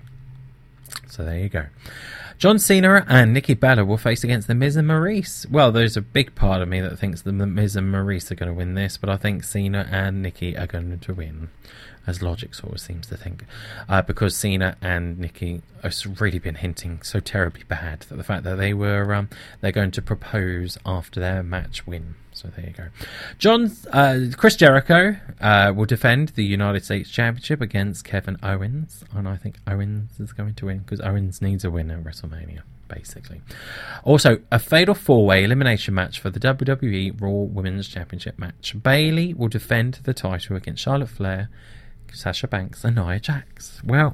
So there you go. John Cena and Nikki Bella will face against The Miz and Maurice. Well, there's a big part of me that thinks The Miz and Maurice are going to win this, but I think Cena and Nikki are going to win, as logic sort of seems to think. Uh, because Cena and Nikki have really been hinting so terribly bad that the fact that they were um, they're going to propose after their match win. So there you go. John, uh, Chris Jericho uh, will defend the United States Championship against Kevin Owens. And I think Owens is going to win because Owens needs a win at WrestleMania, basically. Also, a fatal four-way elimination match for the W W E Raw Women's Championship match. Bayley will defend the title against Charlotte Flair, Sasha Banks, and Nia Jax. Well,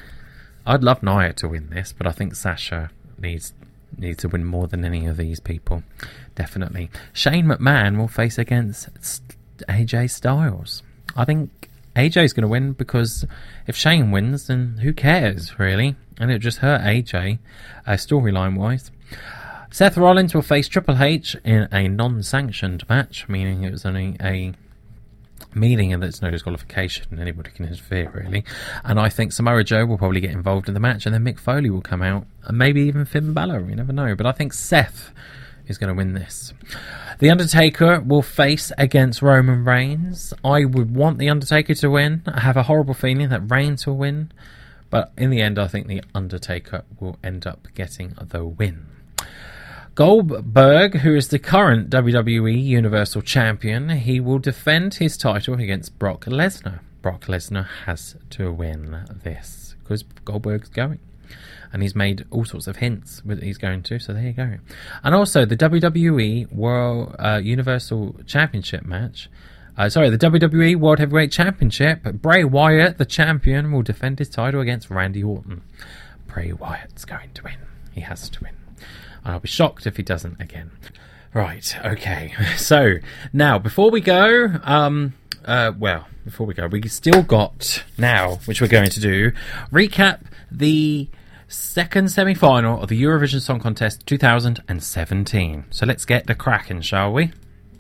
I'd love Nia to win this, but I think Sasha needs... needs to win more than any of these people. Definitely. Shane McMahon will face against A J Styles. I think A J's going to win, because if Shane wins, then who cares, really? And it just hurt A J, uh, storyline-wise. Seth Rollins will face Triple H in a non-sanctioned match, meaning it was only a meaning and there's no disqualification. Anybody can interfere, really. And I think Samoa Joe will probably get involved in the match, and then Mick Foley will come out, and maybe even Finn Balor. You never know. But I think Seth is going to win this. The Undertaker will face against Roman Reigns. I would want the Undertaker to win. I have a horrible feeling that Reigns will win, but in the end, I think the Undertaker will end up getting the win. Goldberg, who is the current W W E Universal Champion, he will defend his title against Brock Lesnar. Brock Lesnar has to win this, because Goldberg's going. And he's made all sorts of hints that he's going to, so there you go. And also, the W W E World uh, Universal Championship match. Uh, sorry, the W W E World Heavyweight Championship. Bray Wyatt, the champion, will defend his title against Randy Orton. Bray Wyatt's going to win. He has to win. And I'll be shocked if he doesn't again. Right, okay. So, now, before we go, um, uh, well, before we go, we still got now, which we're going to do, recap the second semi-final of the Eurovision Song Contest two thousand seventeen. So let's get the cracking, shall we?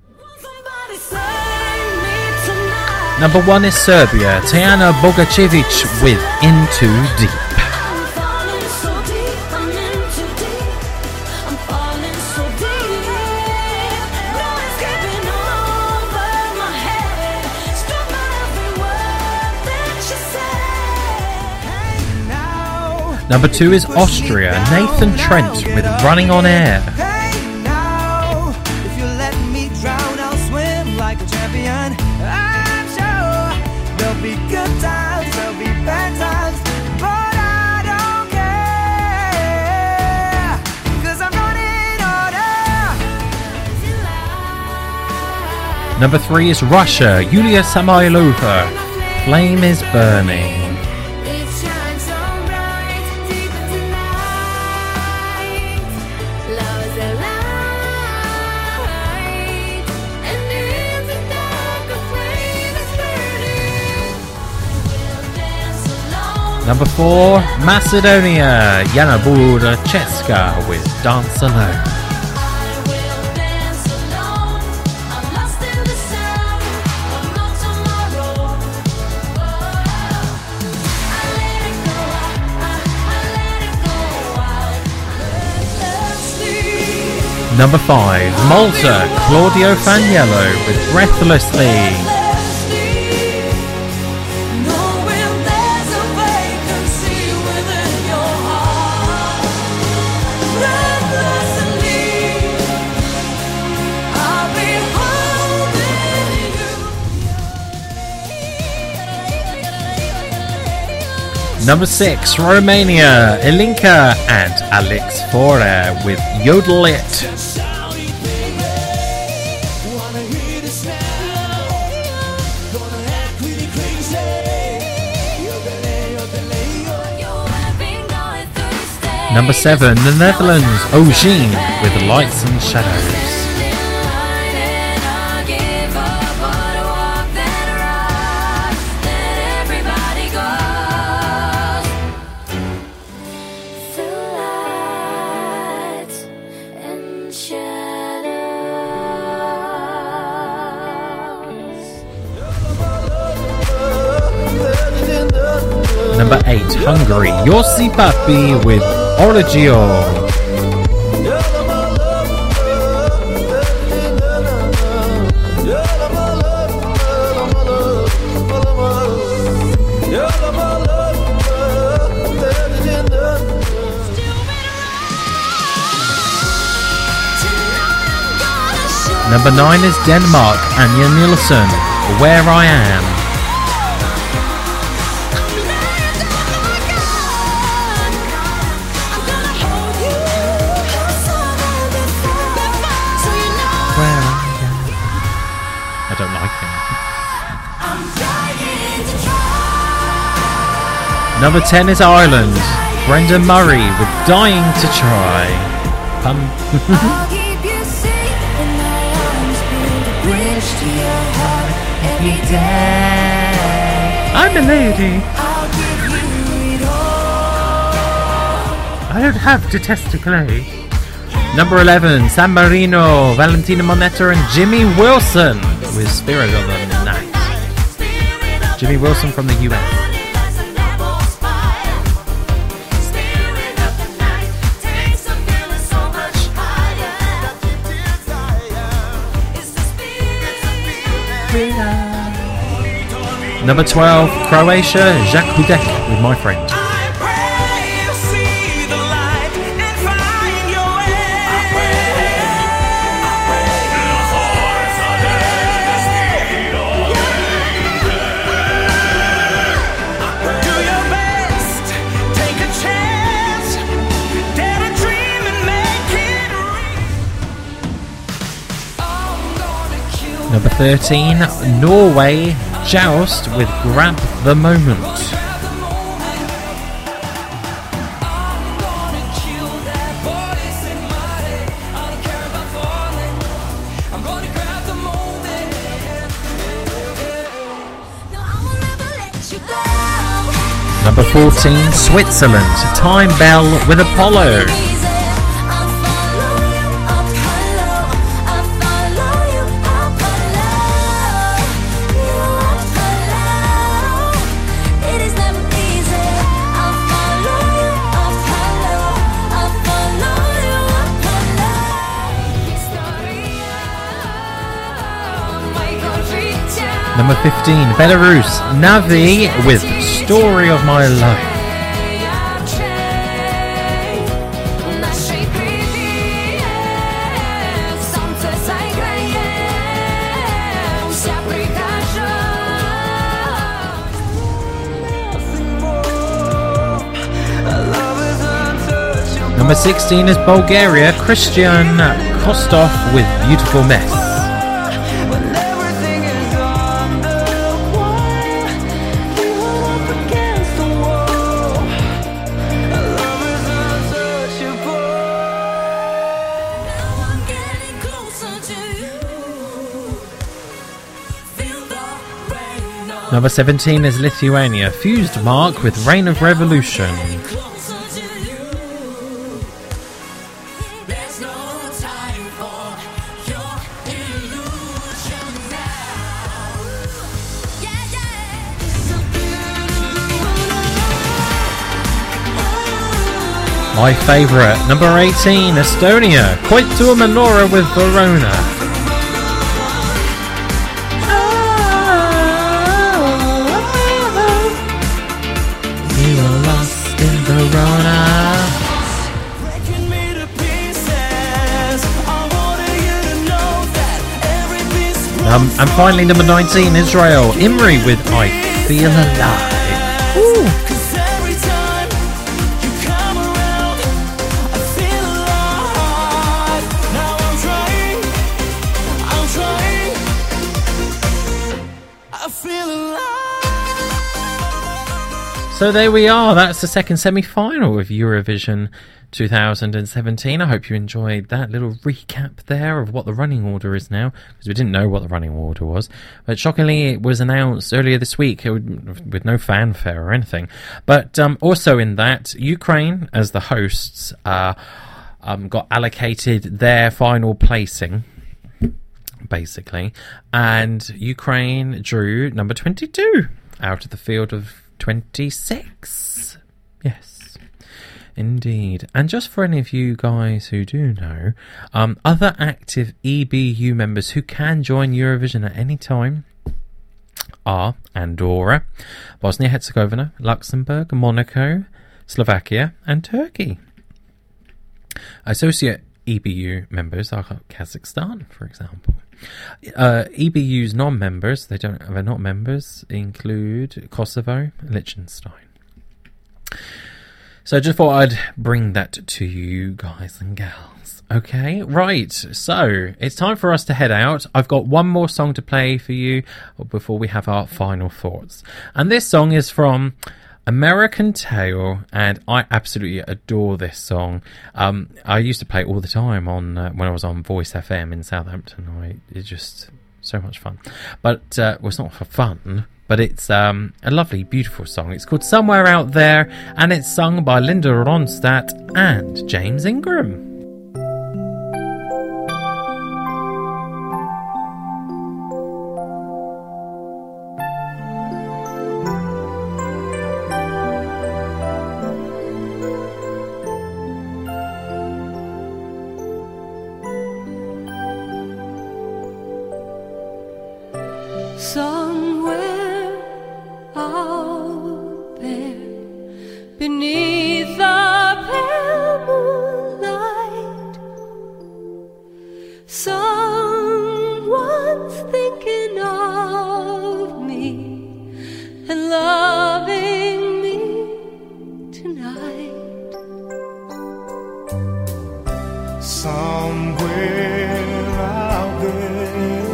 Number one is Serbia, Tijana Bogačević with Into Deep. Number two is Austria, Nathan Trent with Running on Air. Hey now, if you let me drown, I'll swim like a champion. I'm sure there'll be good times, there'll be bad times, but I don't care, 'cause I'm running on air. Number three is Russia, Yulia Samoilova, Flame is Burning. Number four, Macedonia, Yana Budacheska with Dance Alone. Number five, Malta, Claudio Faniello with Breathlessly. Number six, Romania, Ilinka and Alex Fora with Yodel It. Number seven, the Netherlands, Ogin with Lights and Shadows. Number eight, Hungary, Yossi Papi with Origio. Number nine is Denmark, Anja Nielsen, Where I Am. Number ten is Ireland, Brenda Murray with Dying to Try. Um, I'm a lady. I don't have to testicle. Number eleven, San Marino, Valentina Monetta and Jimmy Wilson with Spirit of the Night. Jimmy Wilson from the U S. Number twelve, Croatia, Jacques Hudek with My Friend. Number thirteen, Norway, Joust with Grab the Moment. Number fourteen, Switzerland, Time Bell with Apollo. Number fifteen, Belarus, Navi with Story of My Life. Number sixteen is Bulgaria, Christian Kostov with Beautiful Mess. Number seventeen is Lithuania, Fused Mark with Reign of Revolution. My favourite, number eighteen, Estonia, Koitu Manora with Verona. Um, and finally, number nineteen, Israel, Imri with I Feel Alive. Ooh. So there we are, that's the second semi-final of Eurovision two thousand seventeen. I hope you enjoyed that little recap there of what the running order is now, because we didn't know what the running order was. But shockingly, it was announced earlier this week with no fanfare or anything. But um, also in that, Ukraine, as the hosts, uh, um, got allocated their final placing, basically. And Ukraine drew number twenty-two out of the field of twenty-six. Yes. Indeed. And just for any of you guys who do know, um, other active E B U members who can join Eurovision at any time are Andorra, Bosnia-Herzegovina, Luxembourg, Monaco, Slovakia and Turkey. Associate E B U members are Kazakhstan, for example. Uh, E B U's non-members, they don't, they're not members, include Kosovo and Liechtenstein. So just thought I'd bring that to you guys and gals. Okay, right, so it's time for us to head out. I've got one more song to play for you before we have our final thoughts. And this song is from American Tail, and I absolutely adore this song. Um, I used to play it all the time on uh, when I was on Voice F M in Southampton. I, it's just so much fun. But, uh, well, it's not for fun, but it's um, a lovely, beautiful song. It's called Somewhere Out There, and it's sung by Linda Ronstadt and James Ingram. Somewhere out there, beneath the pale moonlight, someone's thinking of me and loving me tonight. Somewhere out there,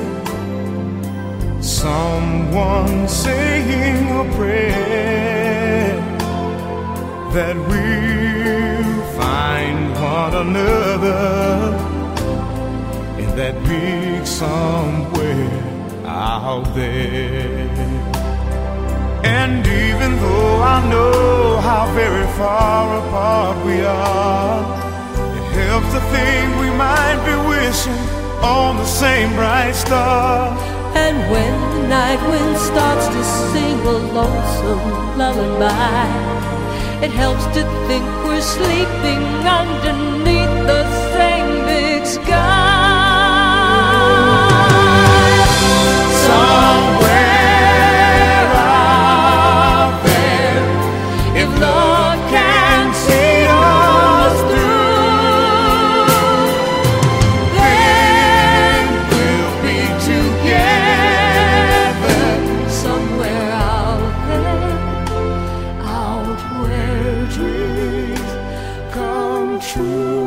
someone saying a prayer that we'll find one another in that big somewhere out there. And even though I know how very far apart we are, it helps to think we might be wishing on the same bright star. And when the night wind starts to sing a lonesome lullaby, it helps to think we're sleeping underneath the same big sky. Somewhere out there, if love can see us through, then we'll be together. Somewhere out there, out where dreams come true.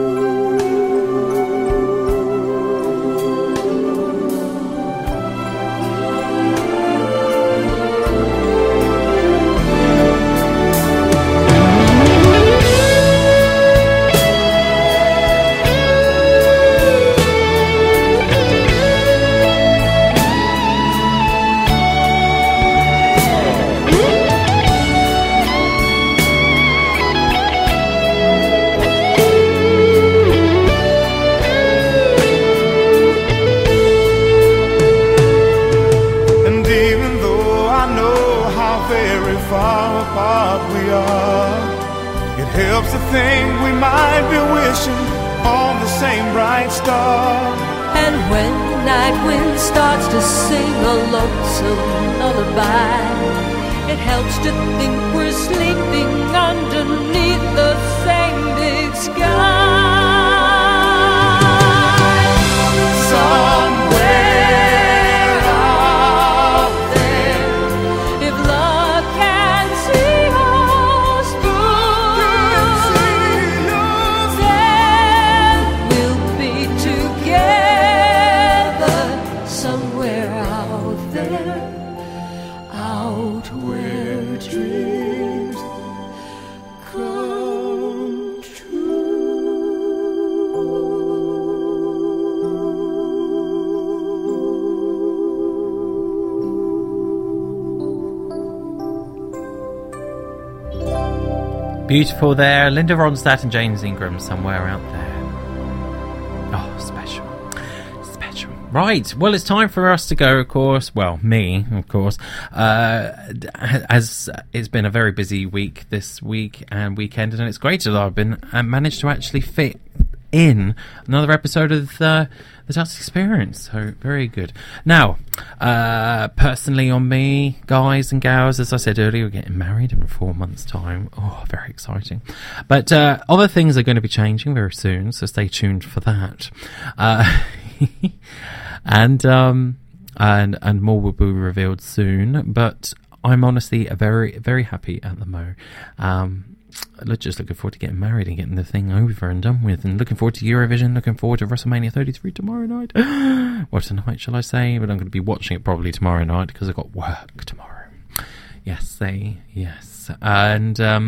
And even though I know how very far apart we are, it helps to think we might be wishing on the same bright star. And when the night wind starts to sing a lonesome lullaby, it helps to think we're sleeping underneath the same big sky. Somewhere out there, if love can see us through, then we'll be together. Somewhere out there, out where dreams come Beautiful there, Linda Ronstadt and James Ingram, Somewhere Out There. Oh, special. Special. Right, well, it's time for us to go, of course. Well, me, of course. Uh, as it's been a very busy week this week and weekend, and it's great that I've been uh, managed to actually fit in another episode of the, the Tuts Experience. So, very good. Now, uh, personally on me, guys and gals, as I said earlier, we're getting married in four months' time. Oh, very exciting. But uh, other things are going to be changing very soon, so stay tuned for that. Uh, and, um, and, and more will be revealed soon, but I'm honestly very, very happy at the mo. Um, just looking forward to getting married and getting the thing over and done with, and looking forward to Eurovision, looking forward to WrestleMania thirty-three tomorrow night. What tonight shall I say? But I'm going to be watching it probably tomorrow night because I've got work tomorrow. Yes, say yes. And um,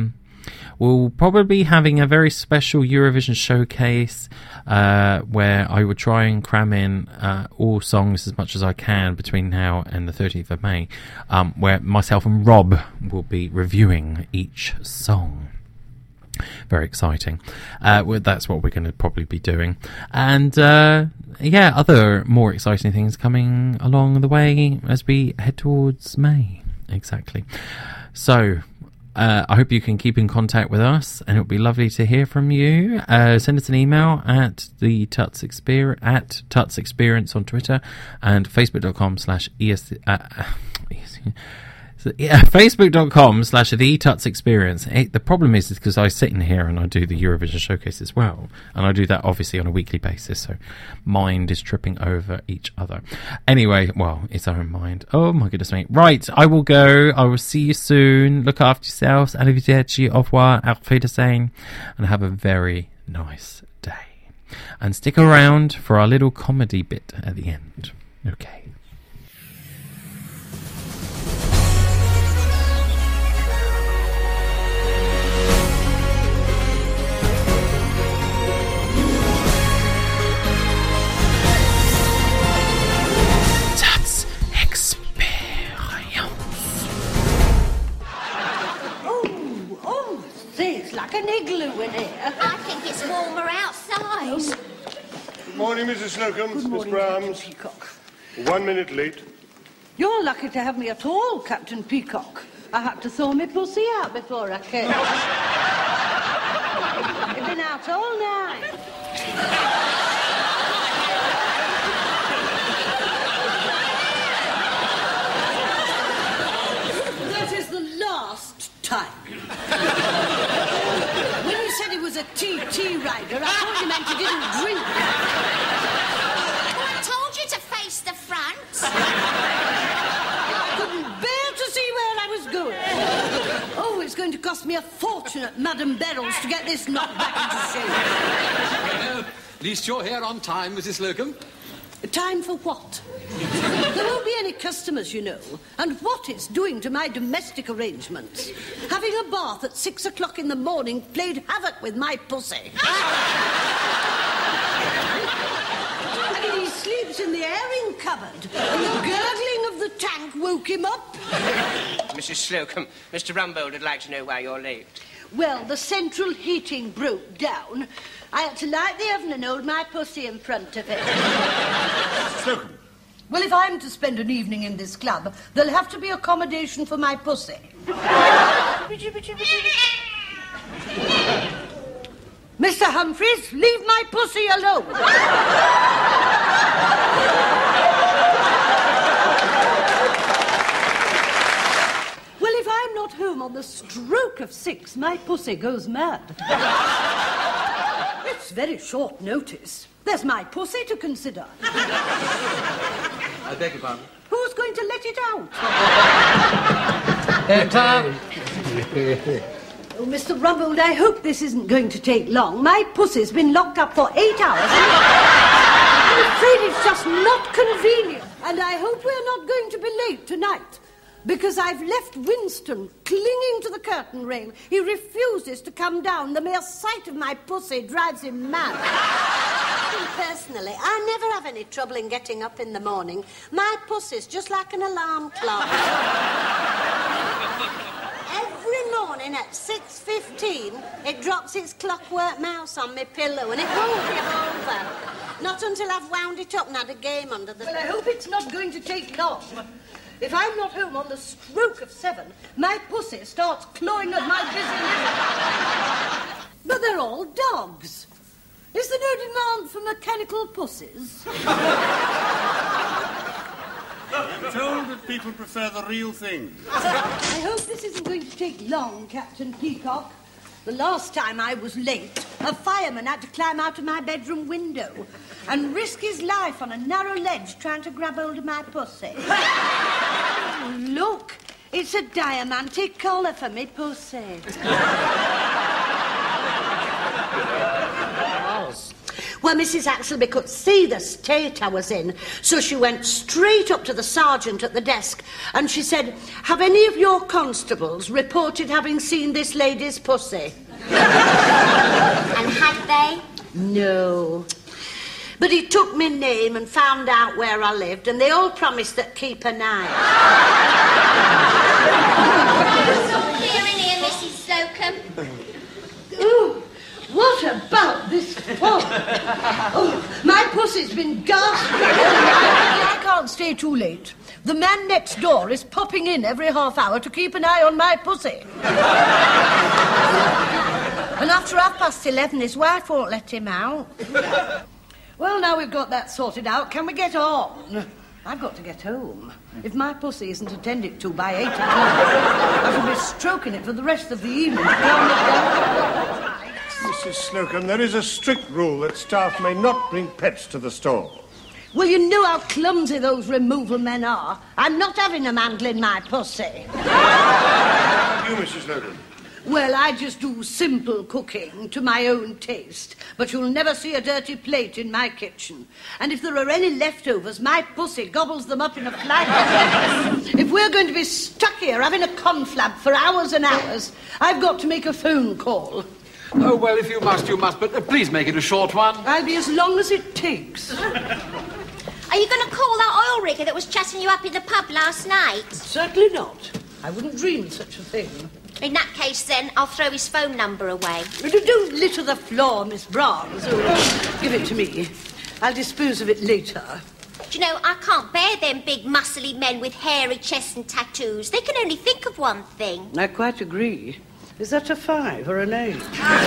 we'll probably be having a very special Eurovision showcase uh, where I will try and cram in uh, all songs as much as I can between now and the thirteenth of May, um, where myself and Rob will be reviewing each song. Very exciting. Uh, well, that's what we're going to probably be doing. And uh, yeah, other more exciting things coming along the way as we head towards May. Exactly. So uh, I hope you can keep in contact with us, and it'll be lovely to hear from you. Uh, send us an email at the Tuts Experience at Tuts Experience on Twitter, and facebook.com slash es. Uh, Yeah, facebook.com slash the Tuts Experience. It, the problem is, is because I sit in here and I do the Eurovision showcase as well, and I do that obviously on a weekly basis, so mind is tripping over each other. Anyway, well, it's our own mind. Oh my goodness me. Right, I will go. I will see you soon. Look after yourselves. Arrivederci, au revoir, auf Wiedersehen, and have a very nice day. And stick around for our little comedy bit at the end. Okay. Like an igloo in here. I think it's warmer outside. Good morning, Missus Slocum. Good morning, Miss Brahms. Captain Peacock. One minute late. You're lucky to have me at all, Captain Peacock. I had to thaw my pussy out before I came. You've been out all night. That is the last time. When you said he was a T T rider, I thought you meant he didn't drink. I told you to face the front. I couldn't bear to see where I was going. Oh, it's going to cost me a fortune at Madame Beryl's to get this knocked back into shape. Well, at least you're here on time, Missus Slocum. Time for what? There won't be any customers, you know. And what it's doing to my domestic arrangements. Having a bath at six o'clock in the morning played havoc with my pussy. I mean, he sleeps in the airing cupboard. And the gurgling of the tank woke him up. Missus Slocum, Mister Rumbold would like to know why you're late. Well, the central heating broke down. I had to light the oven and hold my pussy in front of it. Slocum. Well, if I'm to spend an evening in this club, there'll have to be accommodation for my pussy. Mister Humphreys, leave my pussy alone. Well, if I'm not home on the stroke of six, my pussy goes mad. It's very short notice. There's my pussy to consider. I beg your pardon? Who's going to let it out? Uh, Tom. Oh, Mister Rumbold, I hope this isn't going to take long. My pussy's been locked up for eight hours. I'm afraid it's just not convenient. And I hope we're not going to be late tonight. Because I've left Winston clinging to the curtain rail. He refuses to come down. The mere sight of my pussy drives him mad. Personally, I never have any trouble in getting up in the morning. My pussy's just like an alarm clock. Every morning at six fifteen, it drops its clockwork mouse on my pillow and it won't give over. Not until I've wound it up and had a game under the... Well, I hope it's not going to take long. If I'm not home on the stroke of seven, my pussy starts clawing at my busy lips. But they're all dogs. Is there no demand for mechanical pussies? I'm told that people prefer the real thing. I hope this isn't going to take long, Captain Peacock. The last time I was late, a fireman had to climb out of my bedroom window and risk his life on a narrow ledge trying to grab hold of my pussy. Look, it's a diamantic collar for me pussy. Well, Missus Axelby could see the state I was in, so she went straight up to the sergeant at the desk and she said, "Have any of your constables reported having seen this lady's pussy?" And had they? No. But he took my name and found out where I lived, and they all promised that keep an eye. Here and here, Missus Slocum. Ooh, what about this fog? Oh, my pussy's been ghastly. I can't stay too late. The man next door is popping in every half hour to keep an eye on my pussy. And after half past eleven, his wife won't let him out. Well, now we've got that sorted out, can we get on? I've got to get home. If my pussy isn't attended to by eight o'clock, I shall be stroking it for the rest of the evening. Missus Slocum, there is a strict rule that staff may not bring pets to the store. Well, you know how clumsy those removal men are. I'm not having them handling my pussy. You, Missus Slocum? Well, I just do simple cooking to my own taste, but you'll never see a dirty plate in my kitchen. And if there are any leftovers, my pussy gobbles them up in a flash. If we're going to be stuck here having a conflab for hours and hours, I've got to make a phone call. Oh, well, if you must, you must, but uh, please make it a short one. I'll be as long as it takes. Are you going to call that oil rigger that was chatting you up in the pub last night? Certainly not. I wouldn't dream of such a thing. In that case, then, I'll throw his phone number away. Don't litter the floor, Miss Brahms. Oh, give it to me. I'll dispose of it later. Do you know, I can't bear them big, muscly men with hairy chests and tattoos. They can only think of one thing. I quite agree. Is that a five or an eight?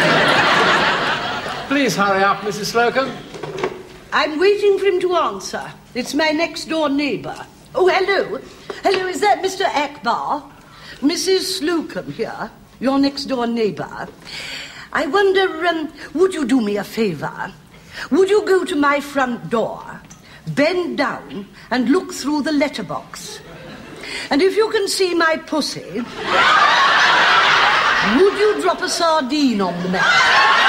Please hurry up, Missus Slocum. I'm waiting for him to answer. It's my next-door neighbour. Oh, hello. Hello, is that Mister Akbar? Missus Slocum here, your next-door neighbour. I wonder, um, would you do me a favour? Would you go to my front door, bend down and look through the letterbox? And if you can see my pussy, would you drop a sardine on the mat?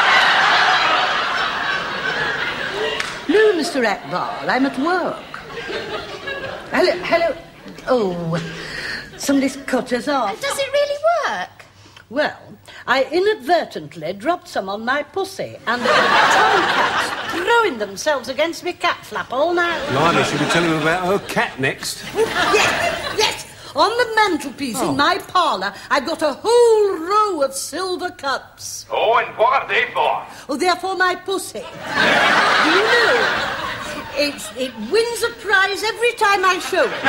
No, Mister Akbar, I'm at work. Hello, hello. Oh, somebody's cut us off. Does it really work? Well, I inadvertently dropped some on my pussy, and the tomcats throwing themselves against me cat flap all night. Blimey, should we tell him about her cat next? Yes, yes. On the mantelpiece oh. in my parlour, I've got a whole row of silver cups. Oh, and what are they for? Oh, they're for my pussy. Do you know, it's, it wins a prize every time I show it.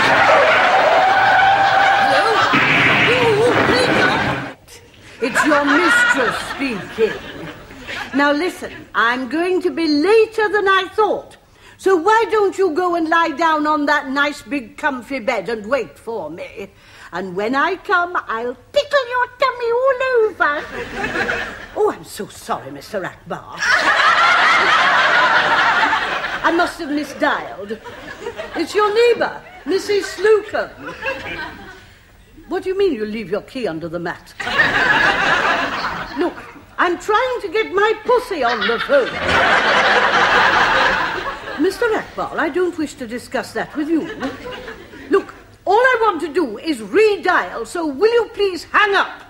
Hello? Ooh, it's your mistress speaking. Now listen, I'm going to be later than I thought. So why don't you go and lie down on that nice big comfy bed and wait for me? And when I come, I'll tickle your tummy all over. Oh, I'm so sorry, Mister Akbar. I must have misdialed. It's your neighbour, Missus Slocum. What do you mean you leave your key under the mat? Look, I'm trying to get my pussy on the phone. Mister Akbar, I don't wish to discuss that with you. Look, all I want to do is redial, so will you please hang up?